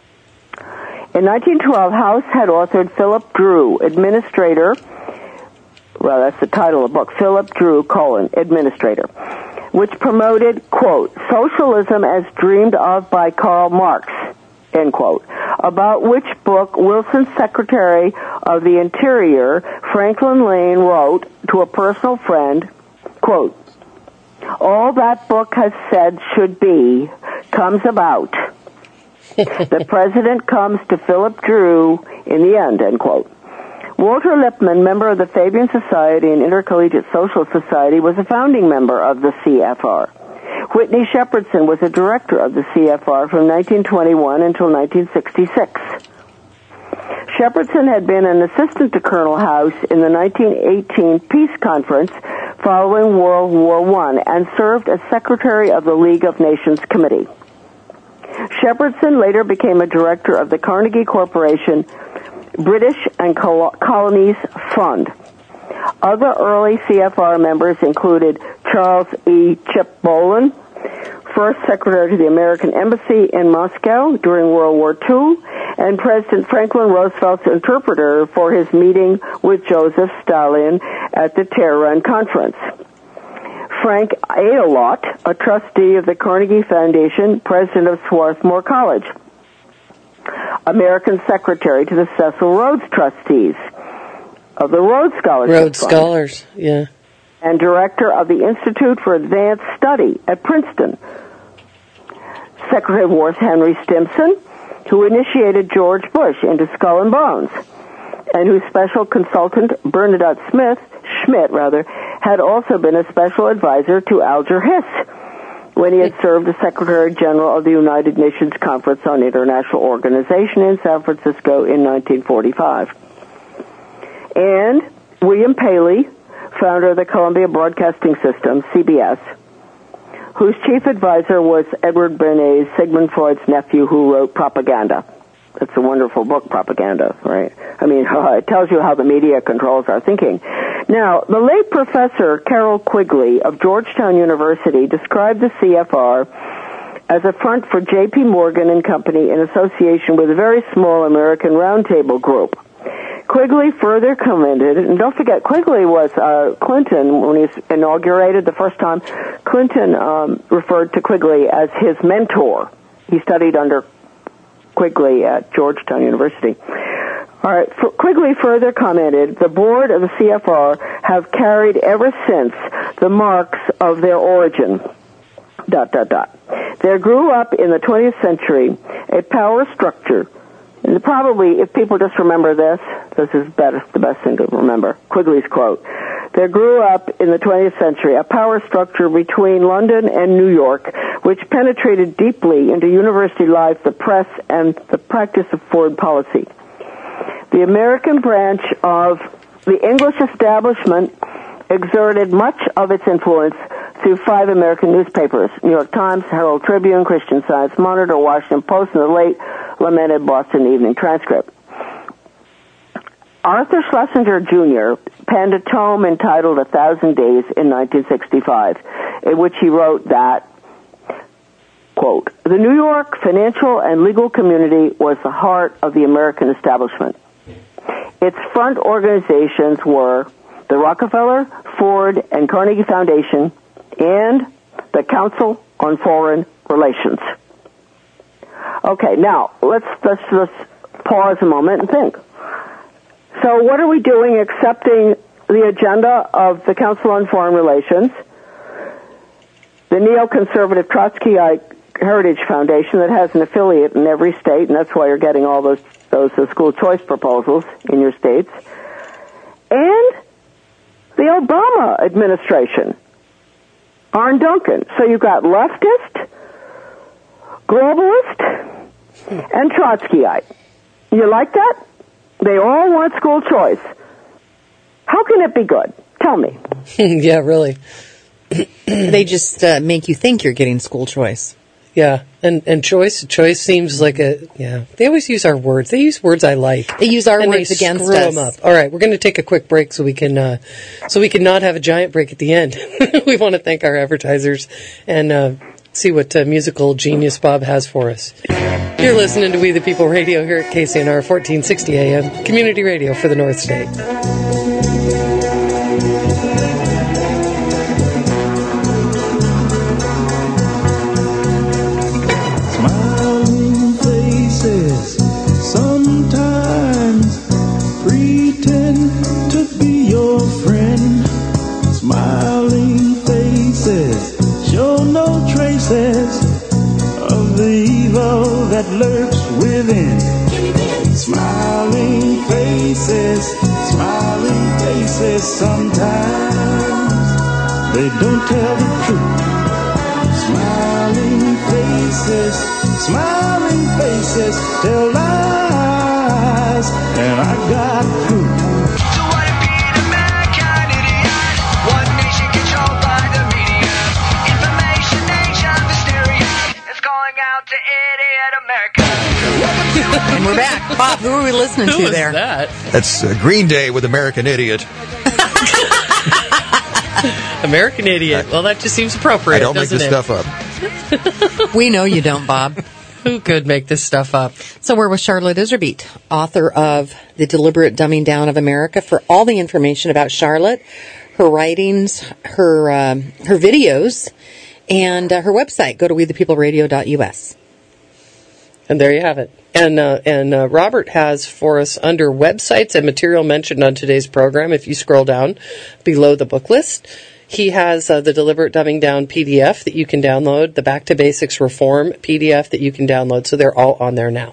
In nineteen twelve, House had authored Philip Drew, Administrator, well, that's the title of the book, Philip Drew, colon, Administrator, which promoted, quote, socialism as dreamed of by Karl Marx, end quote, about which book Wilson's Secretary of the Interior, Franklin Lane, wrote to a personal friend, quote, all that book has said should be comes about. The president comes to Philip Drew in the end, end quote. Walter Lippmann, member of the Fabian Society and Intercollegiate Social Society, was a founding member of the C F R. Whitney Shepherdson was a director of the C F R from nineteen twenty-one until nineteen sixty-six. Shepherdson had been an assistant to Colonel House in the nineteen eighteen Peace Conference following World War One and served as secretary of the League of Nations Committee. Shepherdson later became a director of the Carnegie Corporation British and Col- Colonies Fund. Other early C F R members included Charles E. Chip Bolin, first secretary to the American Embassy in Moscow during World War Two, and President Franklin Roosevelt's interpreter for his meeting with Joseph Stalin at the Tehran Conference. Frank Adelot, a trustee of the Carnegie Foundation, president of Swarthmore College. American Secretary to the Cecil Rhodes Trustees of the Rhodes Scholarship Rhodes Fund, Scholars, yeah. and Director of the Institute for Advanced Study at Princeton. Secretary of War Henry Stimson, who initiated George Bush into Skull and Bones, and whose special consultant, Bernadette Smith, Schmidt rather, had also been a special advisor to Alger Hiss when he had served as Secretary General of the United Nations Conference on International Organization in San Francisco in nineteen forty-five. And William Paley, founder of the Columbia Broadcasting System, C B S, whose chief advisor was Edward Bernays, Sigmund Freud's nephew, who wrote Propaganda. It's a wonderful book, Propaganda, right? I mean, it tells you how the media controls our thinking. Now, the late Professor Carroll Quigley of Georgetown University described the C F R as a front for J P. Morgan and Company in association with a very small American Roundtable group. Quigley further commented, and don't forget, Quigley was uh, Clinton, when he was inaugurated the first time, Clinton um, referred to Quigley as his mentor. He studied under Quigley at Georgetown University. All right, for, Quigley further commented, the board of the C F R have carried ever since the marks of their origin, dot, dot, dot. There grew up in the twentieth century a power structure, and probably, if people just remember this, this is better, the best thing to remember, Quigley's quote, there grew up in the twentieth century a power structure between London and New York, which penetrated deeply into university life, the press, and the practice of foreign policy. The American branch of the English establishment exerted much of its influence through five American newspapers, New York Times, Herald Tribune, Christian Science Monitor, Washington Post, and the late lamented Boston Evening Transcript. Arthur Schlesinger Junior penned a tome entitled A Thousand Days in nineteen sixty-five, in which he wrote that, quote, the New York financial and legal community was the heart of the American establishment. Its front organizations were the Rockefeller, Ford, and Carnegie Foundation, and the Council on Foreign Relations. Okay, now, let's, let's just pause a moment and think. So what are we doing accepting the agenda of the Council on Foreign Relations, the the neoconservative Trotskyite Heritage Foundation that has an affiliate in every state, and that's why you're getting all those those uh, school choice proposals in your states, and the Obama administration, Arne Duncan. So you've got leftist, globalist, and Trotskyite. You like that? They all want school choice. How can it be good? Tell me. Yeah, really. They just uh, make you think you're getting school choice. Yeah, and and choice choice seems like a yeah. They always use our words. They use words I like. They use our and words they against screw us. them up. All right, we're going to take a quick break so we can uh, so we can not have a giant break at the end. We want to thank our advertisers and uh, see what uh, musical genius Bob has for us. You're listening to We the People Radio here at K C N R fourteen sixty A M, community radio for the North State. Sometimes pretend to be your friend. Smiling faces show no traces of the evil that lurks within. Smiling faces, smiling faces, sometimes they don't tell the truth. Smiling faces, smiling faces tell lies, and I got proof. So what if being American idiot? One nation controlled by the media. Information age of hysteria is calling out to idiot America. And we're back. Bob, who are we listening Who to was there? that? That's uh, Green Day with American Idiot. American Idiot. Well, that just seems appropriate. I don't make doesn't this it? stuff up. We know you don't, Bob. Who could make this stuff up? So we're with Charlotte Iserbyt, author of The Deliberate Dumbing Down of America. For all the information about Charlotte, her writings, her um, her videos, and uh, her website, go to we the people radio dot u s. And there you have it. And uh, and uh, Robert has for us under websites and material mentioned on today's program, if you scroll down below the book list, he has uh, the Deliberate Dumbing Down P D F that you can download, the Back to Basics Reform P D F that you can download. So they're all on there now.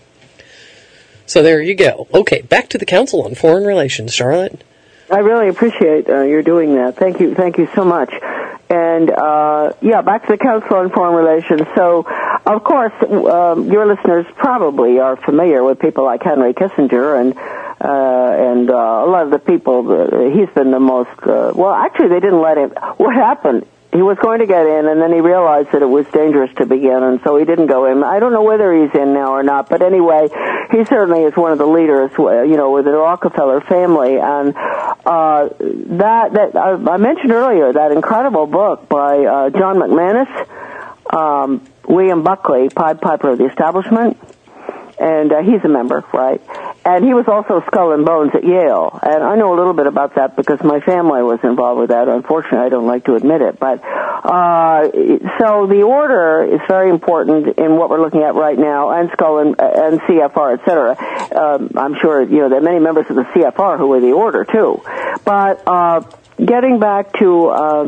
So there you go. Okay, back to the Council on Foreign Relations, Charlotte. I really appreciate uh, your doing that. Thank you. Thank you so much. And, uh, yeah, back to the Council on Foreign Relations. So, of course, um, your listeners probably are familiar with people like Henry Kissinger and, uh, and, uh, a lot of the people, uh, he's been the most, uh, well, actually they didn't let him, what happened? He was going to get in, and then he realized that it was dangerous to begin, and so he didn't go in. I don't know whether he's in now or not, but anyway, he certainly is one of the leaders, you know, with the Rockefeller family. And uh, that that I, I mentioned earlier, that incredible book by uh, John McManus, um, William Buckley, Pied Piper of the Establishment, and uh, he's a member, right? And he was also Skull and Bones at Yale. And I know a little bit about that because my family was involved with that. Unfortunately, I don't like to admit it. But uh so the order is very important in what we're looking at right now, and Skull and, and C F R, et cetera. Um, I'm sure, you know, there are many members of the C F R who are the order, too. But uh getting back to uh,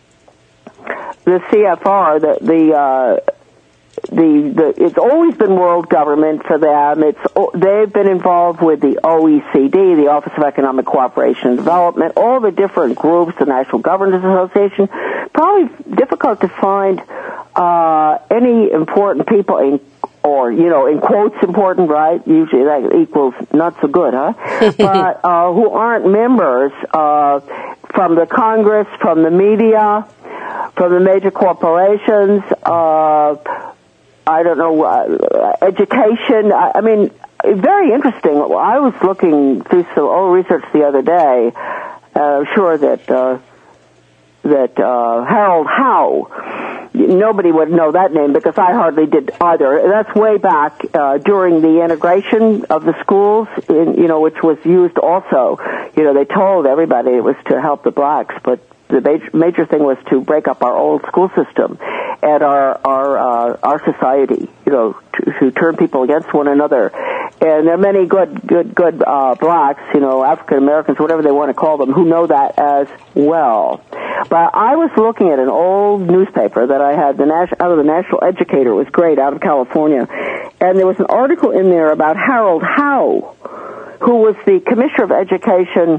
the C F R, the... the uh, The, the it's always been world government for them. It's they've been involved with the O E C D, the Office of Economic Cooperation and Development, all the different groups, the National Governors Association. Probably difficult to find uh, any important people in, or you know, in quotes important, right? Usually that equals not so good, huh? But uh, who aren't members uh, from the Congress, from the media, from the major corporations. Uh, I don't know, uh, education. I, I mean, very interesting. I was looking through some old research the other day. Uh, sure that uh, that uh, Harold Howe, nobody would know that name because I hardly did either. That's way back uh, during the integration of the schools, in, you know, which was used also. You know, they told everybody it was to help the blacks, but the major, major thing was to break up our old school system and our our uh, our society, you know, to, to turn people against one another. And there are many good good good uh, blacks, you know, African Americans, whatever they want to call them, who know that as well. But I was looking at an old newspaper that I had, the Nas- out of the National Educator. It was great, out of California, and there was an article in there about Harold Howe, who was the Commissioner of Education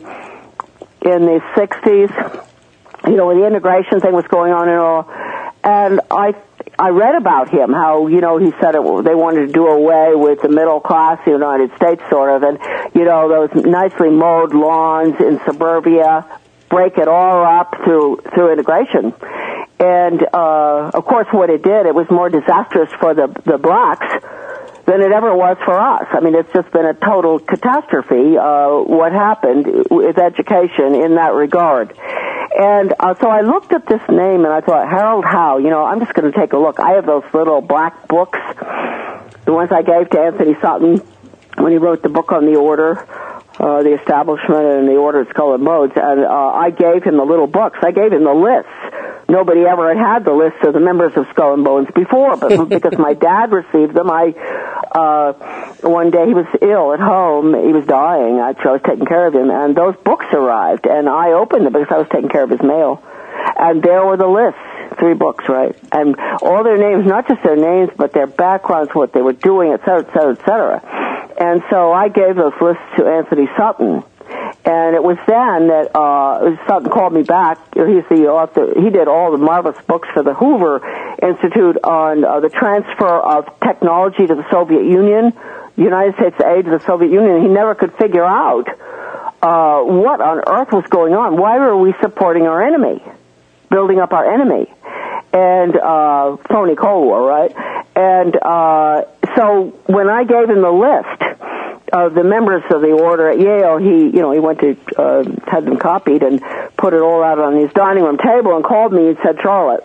in the sixties, you know, when the integration thing was going on and all. And I I read about him, how, you know, he said it, they wanted to do away with the middle class of the United States, sort of, and, you know, those nicely mowed lawns in suburbia, break it all up through through integration. And, uh, of course, what it did, it was more disastrous for the, the blacks than it ever was for us. I mean, it's just been a total catastrophe, uh, what happened with education in that regard. And uh, so I looked at this name and I thought, Harold Howe, you know, I'm just going to take a look. I have those little black books, the ones I gave to Anthony Sutton when he wrote the book on the order, uh, the establishment and the order of skull and modes. And uh, I gave him the little books. I gave him the lists. Nobody ever had had the list of the members of Skull and Bones before, but because my dad received them, I, uh, one day he was ill at home, he was dying, actually I was taking care of him, and those books arrived, and I opened them because I was taking care of his mail, and there were the lists, three books, right, and all their names, not just their names, but their backgrounds, what they were doing, et cetera, et cetera, et cetera, and so I gave those lists to Anthony Sutton. And it was then that uh, Sutton called me back. He's the author. He did all the marvelous books for the Hoover Institute on uh, the transfer of technology to the Soviet Union, the United States aid to the Soviet Union. He never could figure out uh, what on earth was going on. Why were we supporting our enemy, building up our enemy? And uh, phony Cold War, right? And uh, so when I gave him the list of the members of the order at Yale, he, you know, he went to, uh, had them copied and put it all out on his dining room table and called me and said, Charlotte,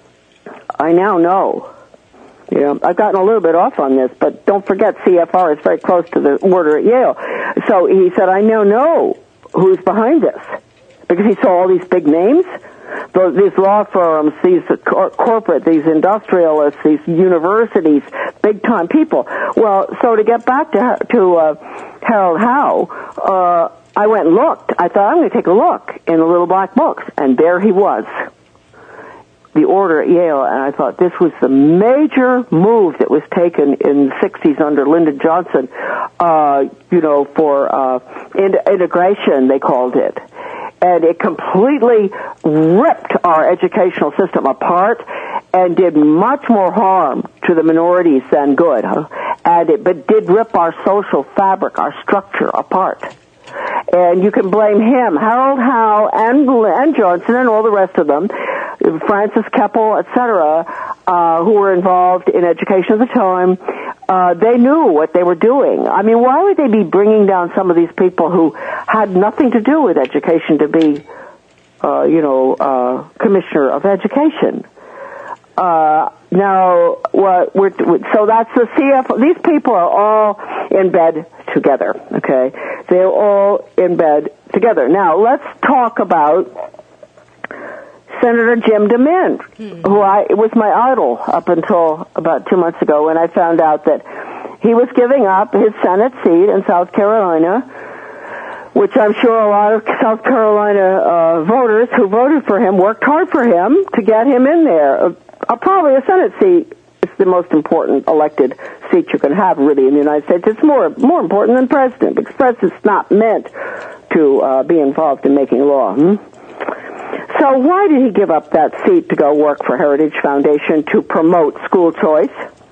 I now know. You know, I've gotten a little bit off on this, but don't forget C F R is very close to the order at Yale. So he said, I now know who's behind this. Because he saw all these big names, those, these law firms, these cor- corporate, these industrialists, these universities, big-time people. Well, so to get back to to uh, Harold Howe, uh, I went and looked. I thought, I'm going to take a look in the little black books. And there he was, the order at Yale. And I thought this was the major move that was taken in the sixties under Lyndon Johnson, uh, you know, for uh, in- integration, they called it. And it completely ripped our educational system apart and did much more harm to the minorities than good. Huh? And it but did rip our social fabric, our structure apart. And you can blame him, Harold Howe, and, and Johnson, and all the rest of them, Francis Keppel, et cetera, uh, who were involved in education at the time. Uh, they knew what they were doing. I mean, why would they be bringing down some of these people who had nothing to do with education to be, uh, you know, uh, commissioner of education? Uh, now, what we're, so that's the C F O. These people are all in bed together, okay? They're all in bed together. Now, let's talk about Senator Jim DeMint, mm-hmm. who I it was my idol up until about two months ago when I found out that he was giving up his Senate seat in South Carolina, which I'm sure a lot of South Carolina uh, voters who voted for him worked hard for him to get him in there. Uh, uh, probably a Senate seat is the most important elected seat you can have, really, in the United States. It's more more important than president, because president's not meant to uh, be involved in making law. Hmm? So why did he give up that seat to go work for Heritage Foundation to promote school choice?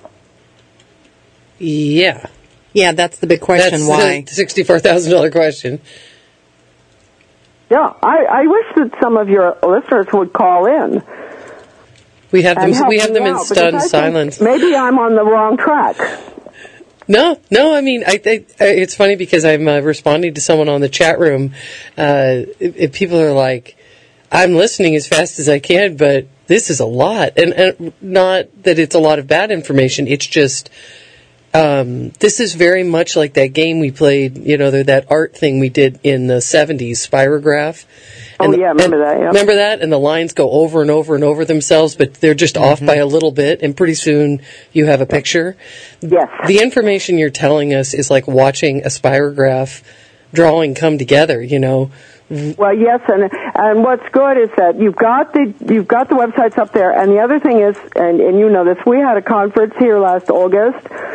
Yeah. Yeah, that's the big question. That's why? the sixty-four thousand dollars question. Yeah, I, I wish that some of your listeners would call in. We have them. We have them in out, stunned silence. Maybe I'm on the wrong track. No, no. I mean, I, I, it's funny because I'm uh, responding to someone on the chat room. Uh, if, if people are like, "I'm listening as fast as I can," but this is a lot, and, and not that it's a lot of bad information. It's just Um, this is very much like that game we played, you know, the- that art thing we did in the seventies, Spirograph. Oh, yeah, remember that, yeah. Remember that? And the lines go over and over and over themselves, but they're just off by a little bit, and pretty soon you have a picture. Yes. The information you're telling us is like watching a Spirograph drawing come together, you know. Well, yes, and and what's good is that you've got the you've got the websites up there, and the other thing is, and and you know this, we had a conference here last August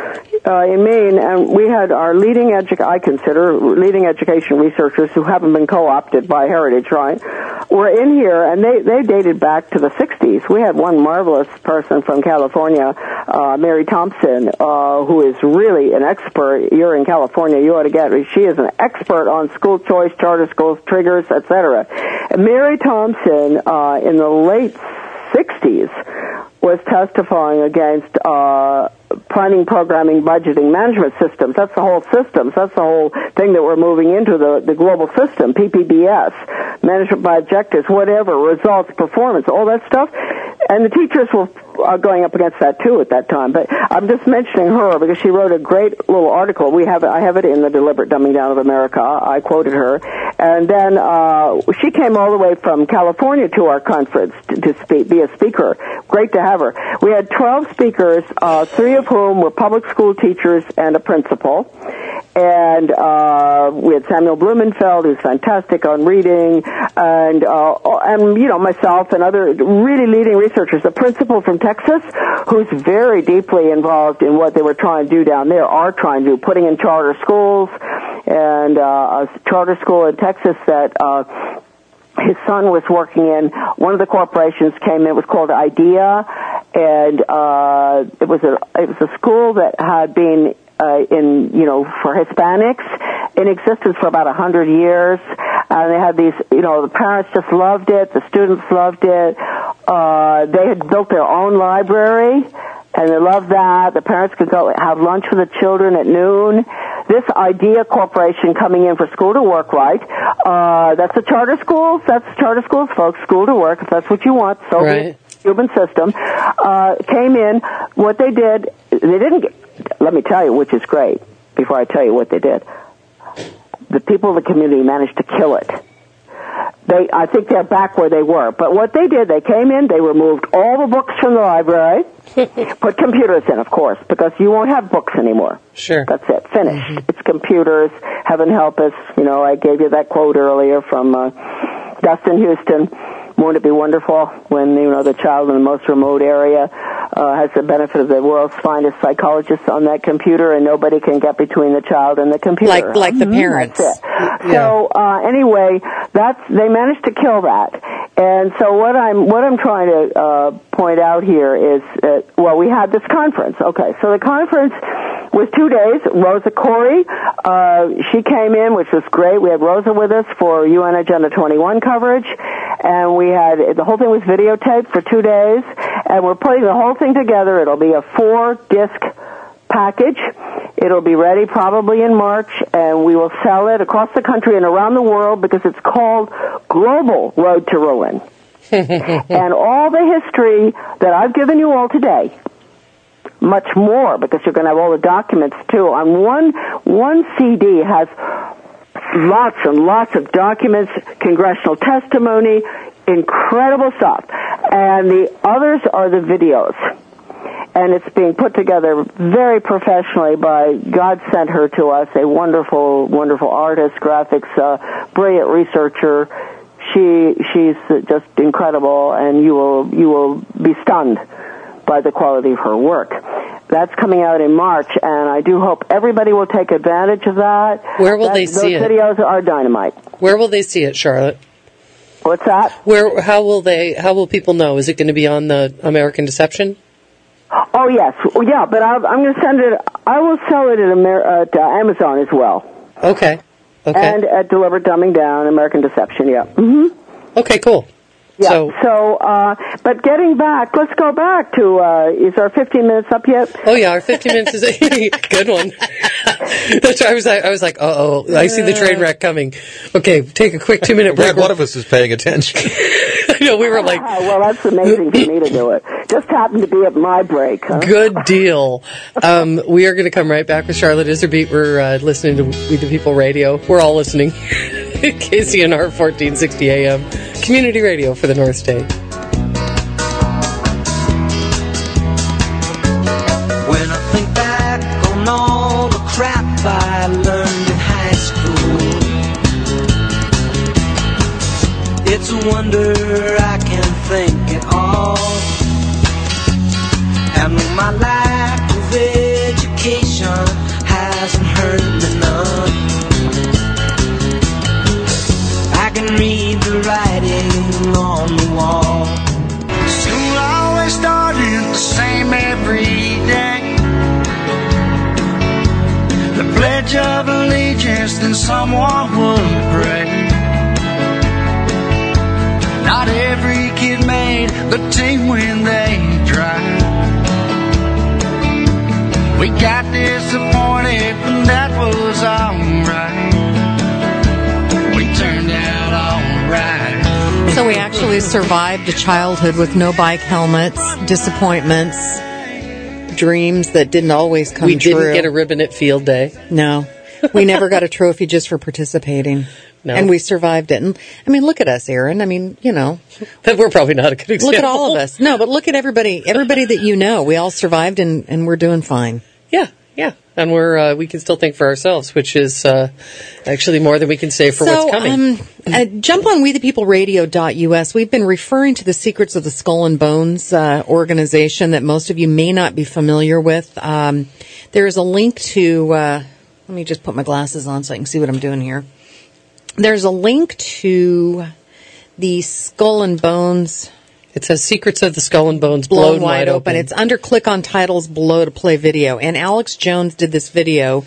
uh, in Maine, and we had our leading edu- I consider leading education researchers who haven't been co-opted by Heritage, right? Were in here, and they they dated back to the sixties. We had one marvelous person from California, uh, Mary Thompson, uh, who is really an expert. You're in California, you ought to get her. She is an expert on school choice, charter schools, triggers, et cetera. Mary Thompson, uh, in the late sixties, was testifying against uh, planning, programming, budgeting, management systems. That's the whole systems. That's the whole thing that we're moving into, the, the global system, P P B S, management by objectives, whatever, results, performance, all that stuff. And the teachers were uh, going up against that too at that time. But I'm just mentioning her because she wrote a great little article. We have it, I have it in the Deliberate Dumbing Down of America. I quoted her. And then uh, she came all the way from California to our conference to, to speak, be a speaker. Great to have her. We had twelve speakers, uh, three of whom were public school teachers and a principal. And uh, we had Samuel Blumenfeld, who's fantastic on reading, and uh, and you know myself and other really leading researchers. The principal from Texas, who's very deeply involved in what they were trying to do down there, are trying to do, putting in charter schools, and uh, a charter school in Texas that uh, his son was working in. One of the corporations came in. It was called IDEA, and uh, it was a it was a school that had been Uh, in, you know, for Hispanics, in existence for about a hundred years, and they had these, you know, the parents just loved it, the students loved it, uh, they had built their own library, and they loved that. The parents could go have lunch with the children at noon. This IDEA Corporation coming in for school to work right, uh, that's the charter schools, that's charter schools, folks, school to work, if that's what you want, Soviet Right. Cuban system, uh, came in. What they did, they didn't get, let me tell you, which is great, before I tell you what they did. The people of the community managed to kill it. They, I think they're back where they were. But what they did, they came in, they removed all the books from the library, put computers in, of course, because you won't have books anymore. Sure. That's it. Finished. Mm-hmm. It's computers. Heaven help us. You know, I gave you that quote earlier from uh, Dustin Houston. Won't it be wonderful when, you know, the child in the most remote area uh, has the benefit of the world's finest psychologists on that computer, and nobody can get between the child and the computer. Like like the parents. That's it. Yeah. So uh, anyway, that's they managed to kill that. And so what I'm what I'm trying to uh, point out here is, uh, well, we had this conference. Okay, so the conference was two days. Rosa Corey, uh, she came in, which was great. We had Rosa with us for U N Agenda twenty-one coverage, and we had the whole thing was videotaped for two days, and we're putting the whole thing together. It'll be a four-disc package. It'll be ready probably in March, and we will sell it across the country and around the world because it's called Global Road to Ruin. And all the history that I've given you all today, much more, because you're going to have all the documents too. On one one C D has lots and lots of documents, congressional testimony, incredible stuff. And the others are the videos. And it's being put together very professionally by, God sent her to us, a wonderful, wonderful artist, graphics, uh, brilliant researcher. She, she's just incredible, and you will, you will be stunned by the quality of her work. That's coming out in March, and I do hope everybody will take advantage of that. Where will that, they see those it? Those videos are dynamite. Where will they see it, Charlotte? What's that? Where? How will they? How will people know? Is it going to be on the American Deception? Oh yes, yeah. But I'll, I'm going to send it. I will sell it at, Amer- at uh, Amazon as well. Okay. Okay. And at Deliberate Dumbing Down, American Deception. Yeah. Mm-hmm. Okay. Cool. Yeah. So, so uh, but getting back, let's go back to. Uh, is our fifteen minutes up yet? oh yeah, our fifteen minutes is a good one. That's why I was. I was like, uh oh, I see the train wreck coming. Okay, take a quick two minute break. Glad one of us is paying attention. I know, we were like, Ah, well, that's amazing for me to do it. Just happened to be at my break, huh? good deal. Um, we are going to come right back with Charlotte Iserbeat. We're uh, listening to We the People Radio. We're all listening. K C N R fourteen sixty A M, community radio for the North State. When I think back on all the crap I learned in high school, it's a wonder I can think at all. And my lack of education hasn't hurt me none. I can read the writing on the wall. School always started the same every day. The Pledge of Allegiance, then someone would pray. Not every kid made the team when they tried. We got disappointed, but that was alright. We turned out alright. So we actually survived a childhood with no bike helmets, disappointments, dreams that didn't always come We true. didn't get a ribbon at field day. No. We never got a trophy just for participating. No. And we survived it. And I mean, look at us, Aaron. I mean, you know, We're probably not a good example. look at all of us. No, but look at everybody, everybody that you know. We all survived and, and we're doing fine. Yeah, yeah. And we're, uh, we can still think for ourselves, which is uh, actually more than we can say for so, what's coming. Um, uh, jump on we the people radio dot U S. We've been referring to the Secrets of the Skull and Bones uh, organization that most of you may not be familiar with. Um, there is a link to, uh, let me just put my glasses on so I can see what I'm doing here. There's a link to the Skull and Bones. It says Secrets of the Skull and Bones Blown wide open. It's under click on titles below to play video. And Alex Jones did this video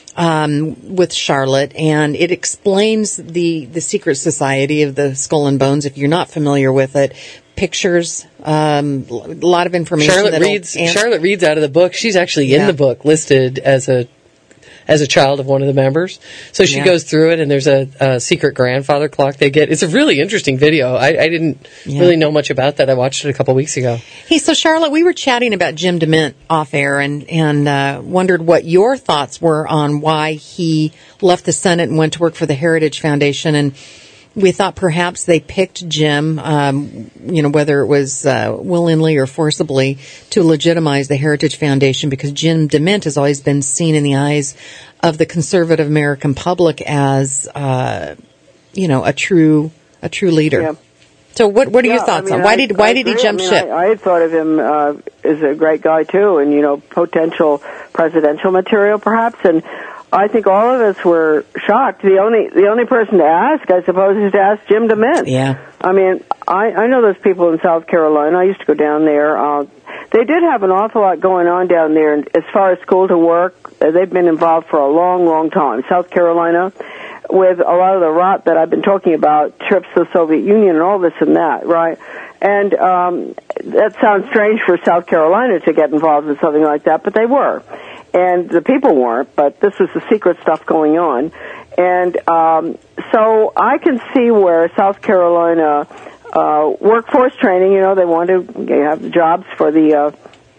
um, with Charlotte, and it explains the, the secret society of the Skull and Bones. If you're not familiar with it, pictures, um, a lot of information. Charlotte that'll reads. answer- Charlotte reads out of the book. She's actually in Yeah. the book, listed as a as a child of one of the members. So she Yeah. goes through it, and there's a, a secret grandfather clock they get. It's a really interesting video. I, I didn't Yeah. really know much about that. I watched it a couple weeks ago. Hey, so Charlotte, we were chatting about Jim DeMint off air and, and uh, wondered what your thoughts were on why he left the Senate and went to work for the Heritage Foundation. And we thought perhaps they picked Jim, um, you know, whether it was uh, willingly or forcibly, to legitimize the Heritage Foundation because Jim DeMint has always been seen in the eyes of the conservative American public as, uh, you know, a true a true leader. Yeah. So what what are your Yeah, thoughts I mean, on why I- did why I did he agree. jump I mean, ship? I, I had thought of him uh, as a great guy too, and you know, potential presidential material perhaps. And I think all of us were shocked. The only the only person to ask, I suppose, is to ask Jim DeMint. Yeah. I mean, I, I know those people in South Carolina. I used to go down there. Uh, they did have an awful lot going on down there, and as far as school to work, uh, they've been involved for a long, long time. South Carolina, with a lot of the rot that I've been talking about, trips to the Soviet Union and all this and that, right? And um, that sounds strange for South Carolina to get involved in something like that, but they were. And the people weren't, but this was the secret stuff going on. And um, so I can see where South Carolina uh, workforce training, you know, they want to have jobs for the uh,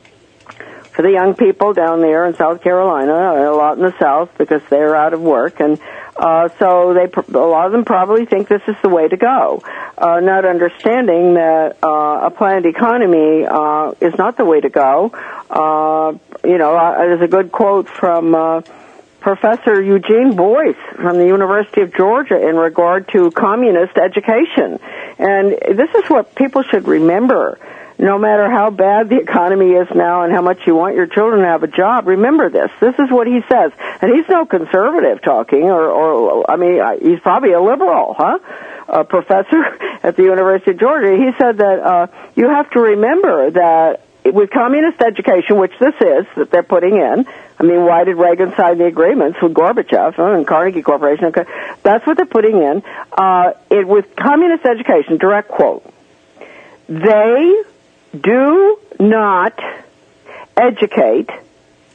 for the young people down there in South Carolina, a lot in the South because they're out of work, and uh, so they a lot of them probably think this is the way to go, uh, not understanding that uh, a planned economy uh, is not the way to go. Uh, you know, uh, there's a good quote from uh, Professor Eugene Boyce from the University of Georgia in regard to communist education, and this is what people should remember. No matter how bad the economy is now and how much you want your children to have a job, remember this. This is what he says. And he's no conservative talking, or, or I mean, he's probably a liberal, huh? A professor at the University of Georgia. He said that uh, you have to remember that with communist education, which this is, that they're putting in, I mean, why did Reagan sign the agreements with Gorbachev and Carnegie Corporation? Okay, that's what they're putting in. Uh, it, with communist education, direct quote, they do not educate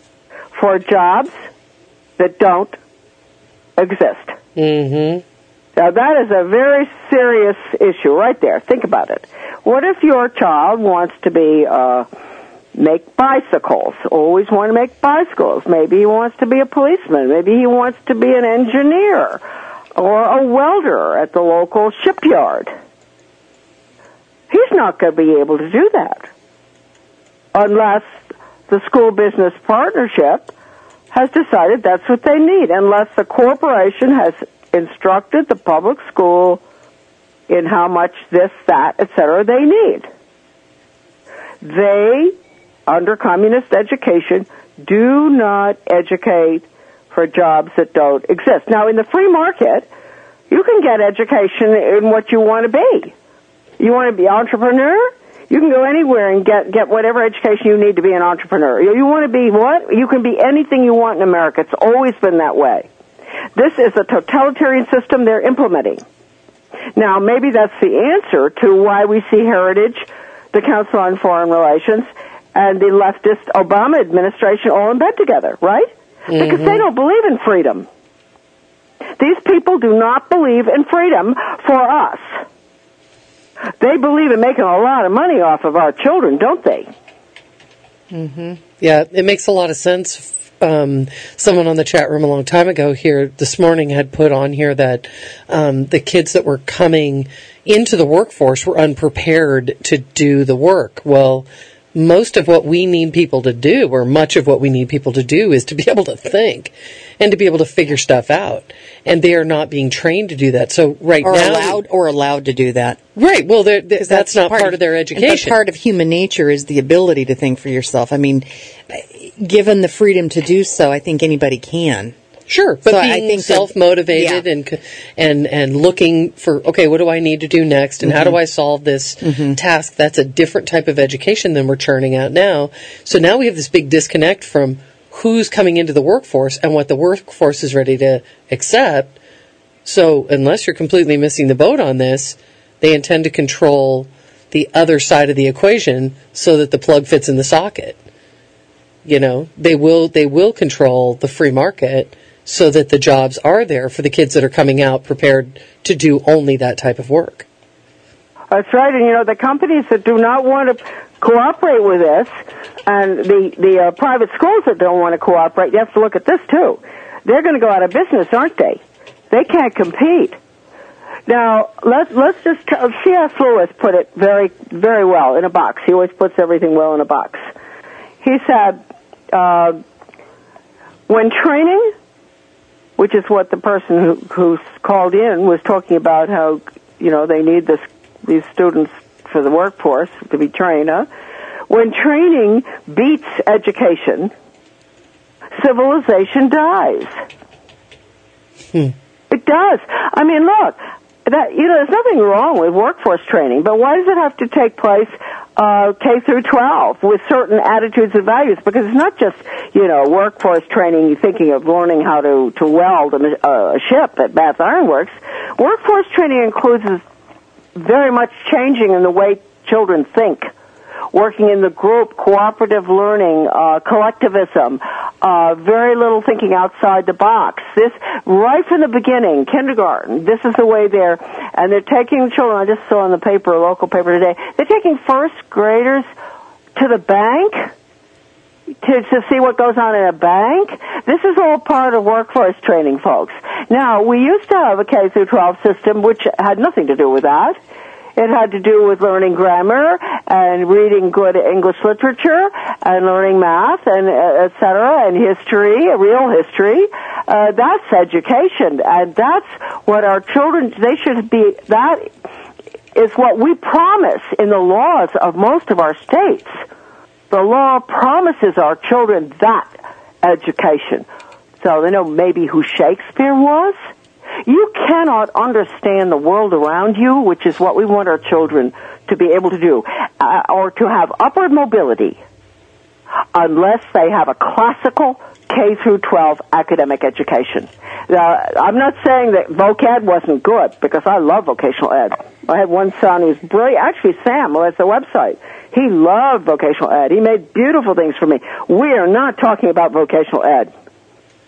for jobs that don't exist. Mm-hmm. Now, that is a very serious issue right there. Think about it. What if your child wants to be, uh, make bicycles, always want to make bicycles? Maybe he wants to be a policeman. Maybe he wants to be an engineer or a welder at the local shipyard. He's not going to be able to do that unless the school business partnership has decided that's what they need, unless the corporation has instructed the public school in how much this, that, et cetera they need. They, under communist education, do not educate for jobs that don't exist. Now, in the free market, you can get education in what you want to be. You want to be an entrepreneur? You can go anywhere and get, get whatever education you need to be an entrepreneur. You, you want to be what? You can be anything you want in America. It's always been that way. This is a totalitarian system they're implementing. Now, maybe that's the answer to why we see Heritage, the Council on Foreign Relations, and the leftist Obama administration all in bed together, right? Mm-hmm. Because they don't believe in freedom. These people do not believe in freedom for us. They believe in making a lot of money off of our children, don't they? Mm-hmm. Yeah, it makes a lot of sense. Um, someone on the chat room a long time ago here this morning had put on here that um, the kids that were coming into the workforce were unprepared to do the work. Well, most of what we need people to do, or much of what we need people to do, is to be able to think and to be able to figure stuff out. And they are not being trained to do that. So right or now, allowed or allowed to do that. Right. Well, they're, they're, that's, that's not part, part of their education. But part of human nature is the ability to think for yourself. I mean, given the freedom to do so, I think anybody can. Sure, but so being I think self-motivated that, yeah. and and and looking for, okay, what do I need to do next, and mm-hmm. how do I solve this mm-hmm. task? That's a different type of education than we're churning out now. So now we have this big disconnect from who's coming into the workforce and what the workforce is ready to accept. So unless you're completely missing the boat on this, they intend to control the other side of the equation so that the plug fits in the socket. You know, they will they will control the free market so that the jobs are there for the kids that are coming out prepared to do only that type of work. That's right, and you know, the companies that do not want to cooperate with this, and the, the uh, private schools that don't want to cooperate, you have to look at this too. They're going to go out of business, aren't they? They can't compete. Now, let's, let's just, tell, C S Lewis put it very, very well in a box. He always puts everything well in a box. He said, uh, when training, which is what the person who, who called in was talking about, how, you know, they need this, these students for the workforce to be trained, huh? When training beats education, civilization dies. Hmm. It does. I mean, look, that, you know, there's nothing wrong with workforce training, but why does it have to take place uh, K through twelve with certain attitudes and values? Because it's not just, you know, workforce training, thinking of learning how to, to weld a, a ship at Bath Iron Works. Workforce training includes very much changing in the way children think, working in the group, cooperative learning, uh, collectivism, uh, very little thinking outside the box. This, right from the beginning, kindergarten, this is the way they're, and they're taking children, I just saw in the paper, a local paper today, they're taking first graders to the bank to, to see what goes on in a bank. This is all part of workforce training, folks. Now, we used to have a K through twelve system which had nothing to do with that. It had to do with learning grammar and reading good English literature and learning math and uh, et cetera, and history, real history. Uh, that's education, and that's what our children, they should be, that is what we promise in the laws of most of our states. The law promises our children that education. So they know maybe who Shakespeare was. You cannot understand the world around you, which is what we want our children to be able to do, uh, or to have upward mobility, unless they have a classical K through twelve academic education. Now, I'm not saying that voc ed wasn't good, because I love vocational ed. I had one son who's brilliant. Actually, Sam, who has the website, he loved vocational ed. He made beautiful things for me. We are not talking about vocational ed.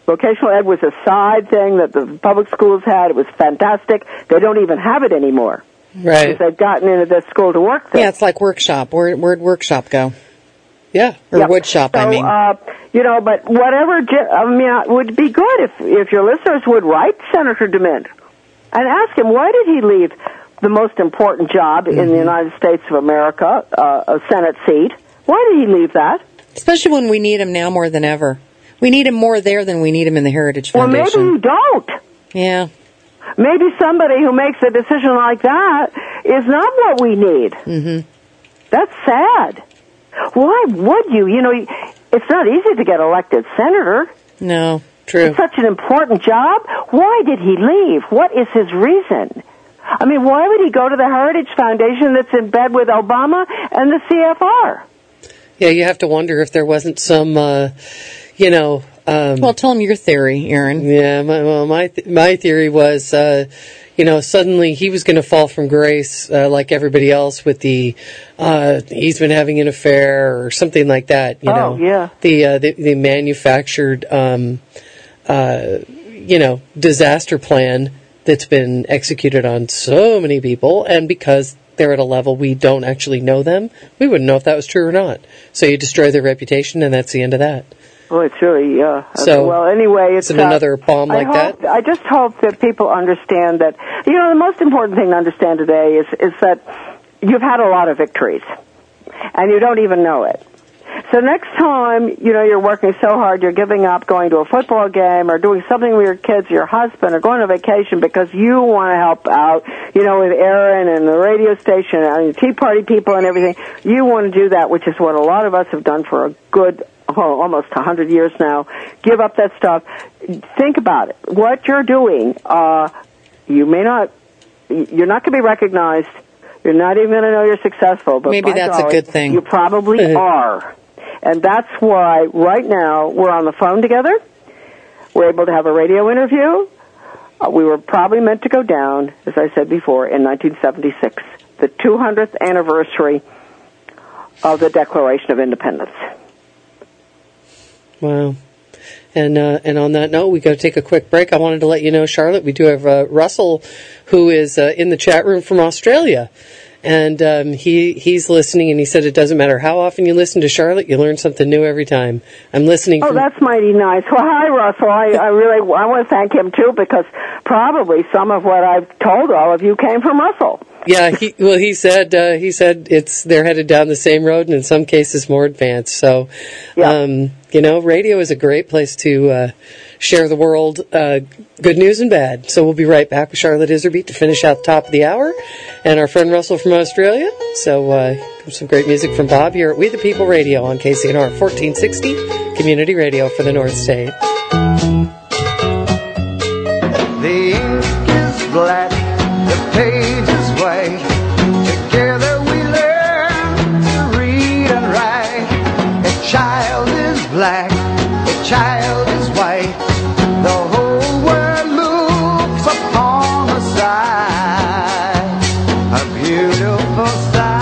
Vocational ed was a side thing that the public schools had. It was fantastic. They don't even have it anymore. Right. Because they've gotten into this school to work thing. Yeah, it's like workshop. Where, where'd workshop go? Yeah. Or Yeah. wood shop, so, I mean. Uh, you know, but whatever, ge- I mean, it would be good if, if your listeners would write Senator DeMint and ask him, why did he leave the most important job mm-hmm. in the United States of America, uh, a Senate seat? Why did he leave that? Especially when we need him now more than ever. We need him more there than we need him in the Heritage Well, Foundation. maybe you don't. Yeah. Maybe somebody who makes a decision like that is not what we need. Mm-hmm. That's sad. Why would you? You know, it's not easy to get elected senator. No, true. It's such an important job. Why did he leave? What is his reason? I mean, why would he go to the Heritage Foundation that's in bed with Obama and the C F R? Yeah, you have to wonder if there wasn't some, uh, you know... Um, well, tell him your theory, Aaron. Yeah, my, well, my, th- my theory was, uh, you know, suddenly he was going to fall from grace, uh, like everybody else with the, uh, he's been having an affair or something like that, you oh, know. yeah. The, uh, the, the manufactured, um, uh, you know, disaster plan that's been executed on so many people, and because they're at a level we don't actually know them, we wouldn't know if that was true or not. So you destroy their reputation, and that's the end of that. Well, it's really, uh, so, well, anyway, it's is it another uh, bomb like I hope, that? I just hope that people understand that, you know, the most important thing to understand today is, is that you've had a lot of victories, and you don't even know it. So next time, you know, you're working so hard, you're giving up going to a football game or doing something with your kids, your husband, or going on vacation because you want to help out, you know, with Aaron and the radio station and the Tea Party people and everything. You want to do that, which is what a lot of us have done for a good oh, almost a hundred years now. Give up that stuff. Think about it. What you're doing, uh, you may not, you're not going to be recognized. You're not even going to know you're successful. But maybe that's golly, a good thing. You probably are. And that's why right now we're on the phone together. We're able to have a radio interview. Uh, we were probably meant to go down, as I said before, in nineteen seventy-six, the two hundredth anniversary of the Declaration of Independence. Wow. And uh, and on that note, we got to take a quick break. I wanted to let you know, Charlotte, we do have uh, Russell, who is uh, in the chat room from Australia. And um, he he's listening, and he said it doesn't matter how often you listen to Charlotte, you learn something new every time. I'm listening. Oh, from- that's mighty nice. Well, hi, Russell. I, I really I want to thank him, too, because probably some of what I've told all of you came from Russell. Yeah, he, well, he said uh, he said it's they're headed down the same road, and in some cases more advanced. So, yeah. um, you know, radio is a great place to uh, share the world, uh, good news and bad. So we'll be right back with Charlotte Iserbeat to finish out the top of the hour, and our friend Russell from Australia. So uh, some great music from Bob here at We the People Radio on K C N R fourteen sixty, Community Radio for the North State. The ink is black, the page is white. Together we learn to read and write. A child is black, a child is white. The whole world looks upon the sight, a beautiful sight.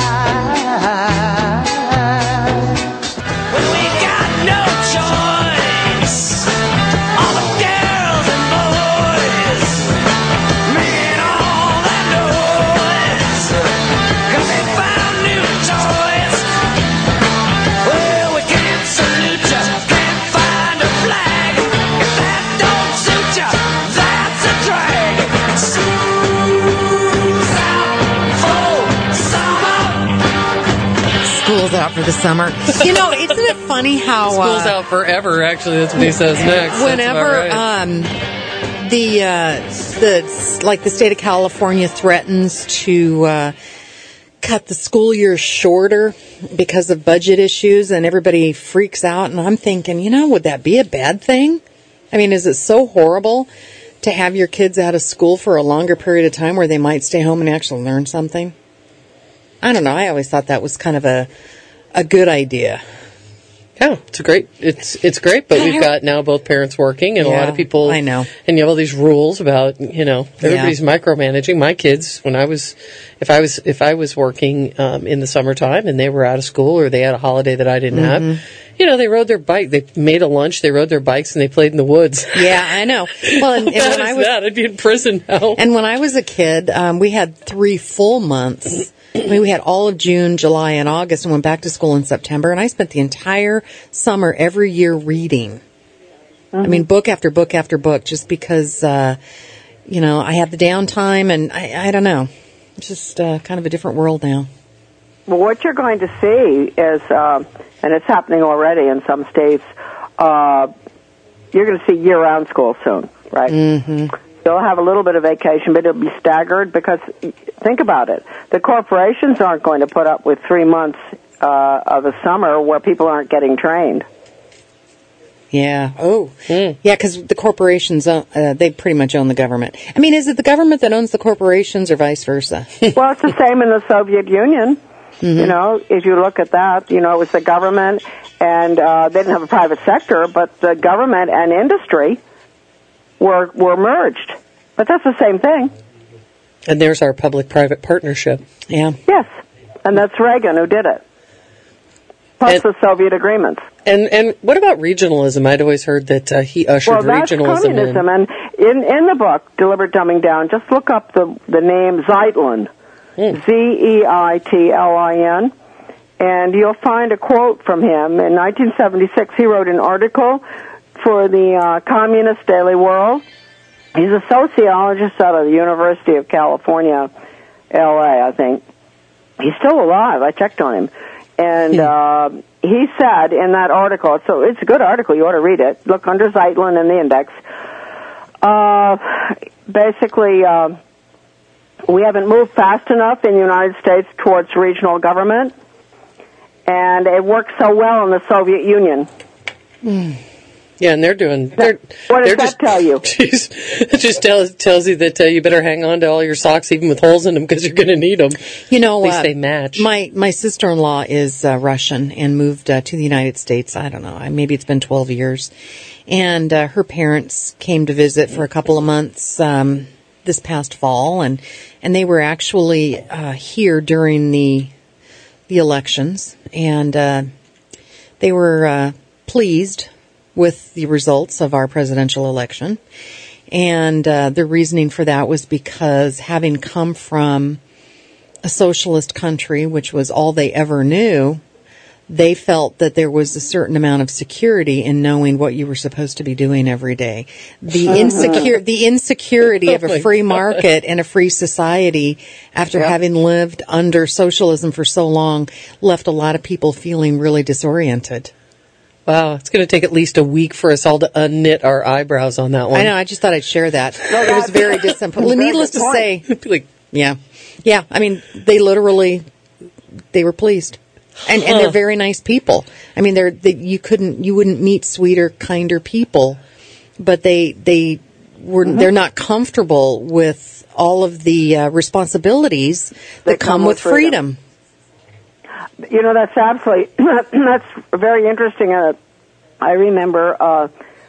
When we got no choice, all the girls and boys made all that noise, 'cause they found new toys. Well, we can't salute ya, can't find a flag. If that don't suit ya, that's a drag. School's out for summer. School's out for the summer. You know, isn't it funny how School's uh, out forever, actually. That's what he says next. That's whenever about right. um, the uh, the like the state of California threatens to uh, cut the school year shorter because of budget issues, and everybody freaks out, and I'm thinking, you know, would that be a bad thing? I mean, is it so horrible to have your kids out of school for a longer period of time where they might stay home and actually learn something? I don't know. I always thought that was kind of a a good idea. Yeah, it's a great. It's it's great, but we've got now both parents working, and a lot Yeah, of people. I know. And you have all these rules about, you know, everybody's micromanaging. My kids, when I was, if I was if I was working um, in the summertime and they were out of school or they had a holiday that I didn't Mm-hmm. have, You know, they rode their bike. They made a lunch. They rode their bikes and they played in the woods. Yeah, I know. Well, and, and How when bad I is was that? I'd be in prison now. and when I was a kid, um, we had three full months. I mean, we had all of June, July, and August, and went back to school in September. And I spent the entire summer every year reading. Mm-hmm. I mean, book after book after book, just because, uh, you know, I had the downtime, and I, I don't know, it's just uh, kind of a different world now. Well, what you're going to see is, uh, and it's happening already in some states, uh, you're going to see year-round school soon, right? Mm-hmm. They'll have a little bit of vacation, but it'll be staggered because, think about it, the corporations aren't going to put up with three months uh, of the summer where people aren't getting trained. Yeah. Oh. Mm. Yeah, because the corporations, own, uh, they pretty much own the government. I mean, is it the government that owns the corporations or vice versa? Well, it's the same in the Soviet Union. Mm-hmm. You know, if you look at that, you know, it was the government, and uh, they didn't have a private sector, but the government and industry were were merged. But that's the same thing. And there's our public-private partnership. Yeah. Yes, and that's Reagan who did it. Plus And- the Soviet agreements. And and what about regionalism? I'd always heard that uh, he ushered Well, that's regionalism communism, in. and in in the book, Deliberate Dumbing Down, just look up the the name Zeitlin, Mm. Z E I T L I N, and you'll find a quote from him. In nineteen seventy-six, he wrote an article for the uh, Communist Daily World. He's a sociologist out of the University of California, L A, I think. He's still alive. I checked on him. And uh, he said in that article, so it's a good article, you ought to read it. Look under Zeitlin in the index. Uh, basically, uh, we haven't moved fast enough in the United States towards regional government, and it worked so well in the Soviet Union. Mm. Yeah, and they're doing. They're, what does they're that just, tell you? Geez, it just tells tells you that uh, you better hang on to all your socks, even with holes in them, because you're going to need them. You know, at least uh, they match. My my sister-in-law is uh, Russian and moved uh, to the United States. I don't know, maybe it's been twelve years, and uh, her parents came to visit for a couple of months um, this past fall, and and they were actually uh, here during the the elections, and uh, they were uh, pleased with the results of our presidential election. And uh, the reasoning for that was because having come from a socialist country, which was all they ever knew, they felt that there was a certain amount of security in knowing what you were supposed to be doing every day. The insecure, the insecurity of Oh a my free God. market and a free society after Yep. having lived under socialism for so long left a lot of people feeling really disoriented. Wow, it's going to take at least a week for us all to unknit our eyebrows on that one. I know, I just thought I'd share that. It was very disappointing. Very Needless to good say, like, yeah. Yeah, I mean, they literally, they were pleased. And, and Huh. they're very nice people. I mean, they're, they, you couldn't, you wouldn't meet sweeter, kinder people, but they, they were, Mm-hmm. they're not comfortable with all of the uh, responsibilities that, That come, come with with freedom. You know, that's absolutely, that's very interesting. Uh, I remember, uh,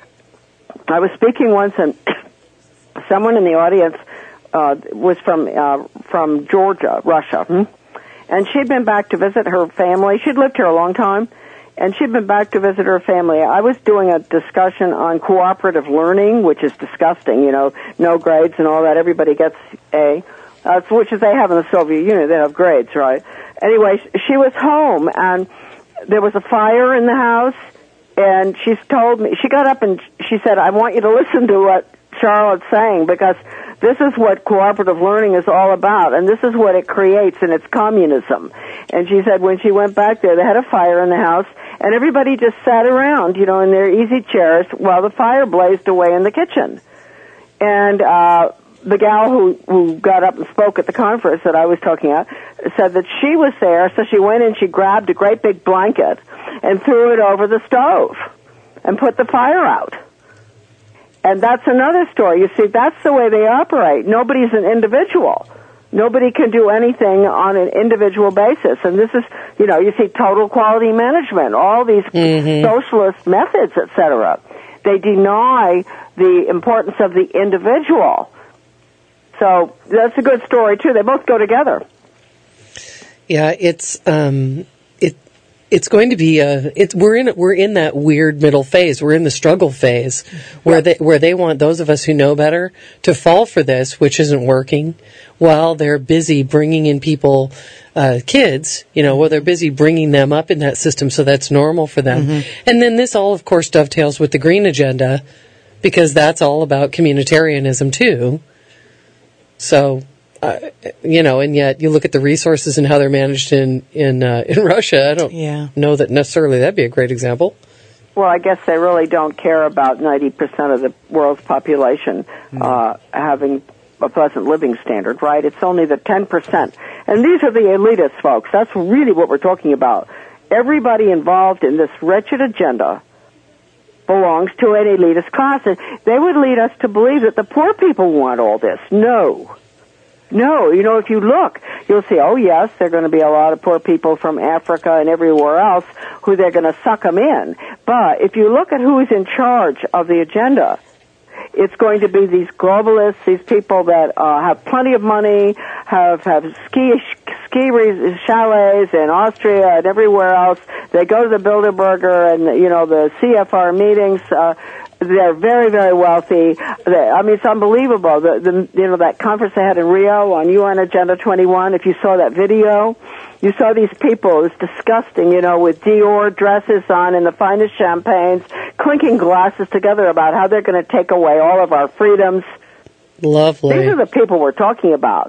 I was speaking once and someone in the audience, uh, was from, uh, from Georgia, Russia, hmm? And she'd been back to visit her family. She'd lived here a long time, and she'd been back to visit her family. I was doing a discussion on cooperative learning, which is disgusting, you know, no grades and all that. Everybody gets A, uh, which is they have in the Soviet Union. They have grades, right? Anyway, she was home, and there was a fire in the house, and she's told me, she got up and she said, I want you to listen to what Charlotte's saying, because this is what cooperative learning is all about, and this is what it creates, and it's communism. And she said when she went back there, they had a fire in the house, and everybody just sat around, you know, in their easy chairs while the fire blazed away in the kitchen. And uh the gal who, who got up and spoke at the conference that I was talking at said that she was there, so she went in, she grabbed a great big blanket and threw it over the stove and put the fire out. And that's another story. You see, that's the way they operate. Nobody's an individual. Nobody can do anything on an individual basis. And this is, you know, you see total quality management, all these Mm-hmm. socialist methods, et cetera. They deny the importance of the individual. So that's a good story, too. They both go together. yeah, it's um, it it's going to be a it's we're in we're in that weird middle phase. We're in the struggle phase where they where they want those of us who know better to fall for this, which isn't working, while they're busy bringing in people, uh, kids, you know, while they're busy bringing them up in that system, so that's normal for them. Mm-hmm. And then this all, of course, dovetails with the green agenda, because that's all about communitarianism too. So. Uh, you know, and yet you look at the resources and how they're managed in in uh, in Russia. I don't Yeah. know that necessarily that'd be a great example. Well, I guess they really don't care about ninety percent of the world's population uh, having a pleasant living standard, right? It's only the ten percent. And these are the elitists, folks. That's really what we're talking about. Everybody involved in this wretched agenda belongs to an elitist class. And they would lead us to believe that the poor people want all this. No. No, you know, if you look, you'll see, oh, yes, there are going to be a lot of poor people from Africa and everywhere else who they're going to suck them in. But if you look at who's in charge of the agenda, it's going to be these globalists, these people that uh, have plenty of money, have have ski ski chalets in Austria and everywhere else. They go to the Bilderberger and, you know, the C F R meetings. Uh, They're very, very wealthy. They, I mean, it's unbelievable. The, the, you know, that conference they had in Rio on U N Agenda twenty-one, if you saw that video, you saw these people. It was disgusting, you know, with Dior dresses on and the finest champagnes, clinking glasses together about how they're going to take away all of our freedoms. Lovely. These are the people we're talking about.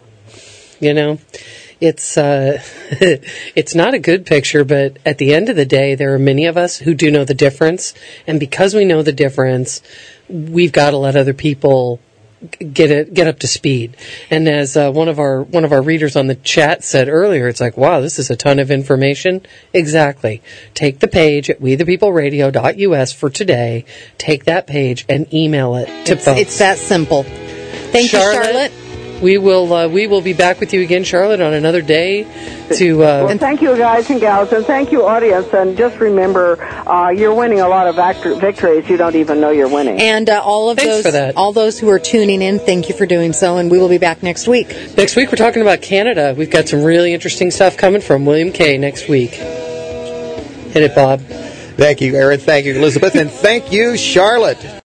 You know, it's uh, it's not a good picture, but at the end of the day, there are many of us who do know the difference, and because we know the difference, we've got to let other people get it get up to speed. And as uh, one of our one of our readers on the chat said earlier, it's like, wow, this is a ton of information. Exactly. Take the page at we the people radio dot u s for today. Take that page and email it to It's, folks. it's that simple. Thank Charlotte, you, Charlotte. We will uh, we will be back with you again, Charlotte, on another day. To uh, Well, thank you, guys and gals, and thank you, audience. And just remember, uh, you're winning a lot of act- victories you don't even know you're winning. And uh, all of Thanks those, for that. all those who are tuning in, thank you for doing so. And we will be back next week. next week we're talking about Canada. We've got some really interesting stuff coming from William Kay next week. Hit it, Bob. Thank you, Aaron. Thank you, Elizabeth. And thank you, Charlotte.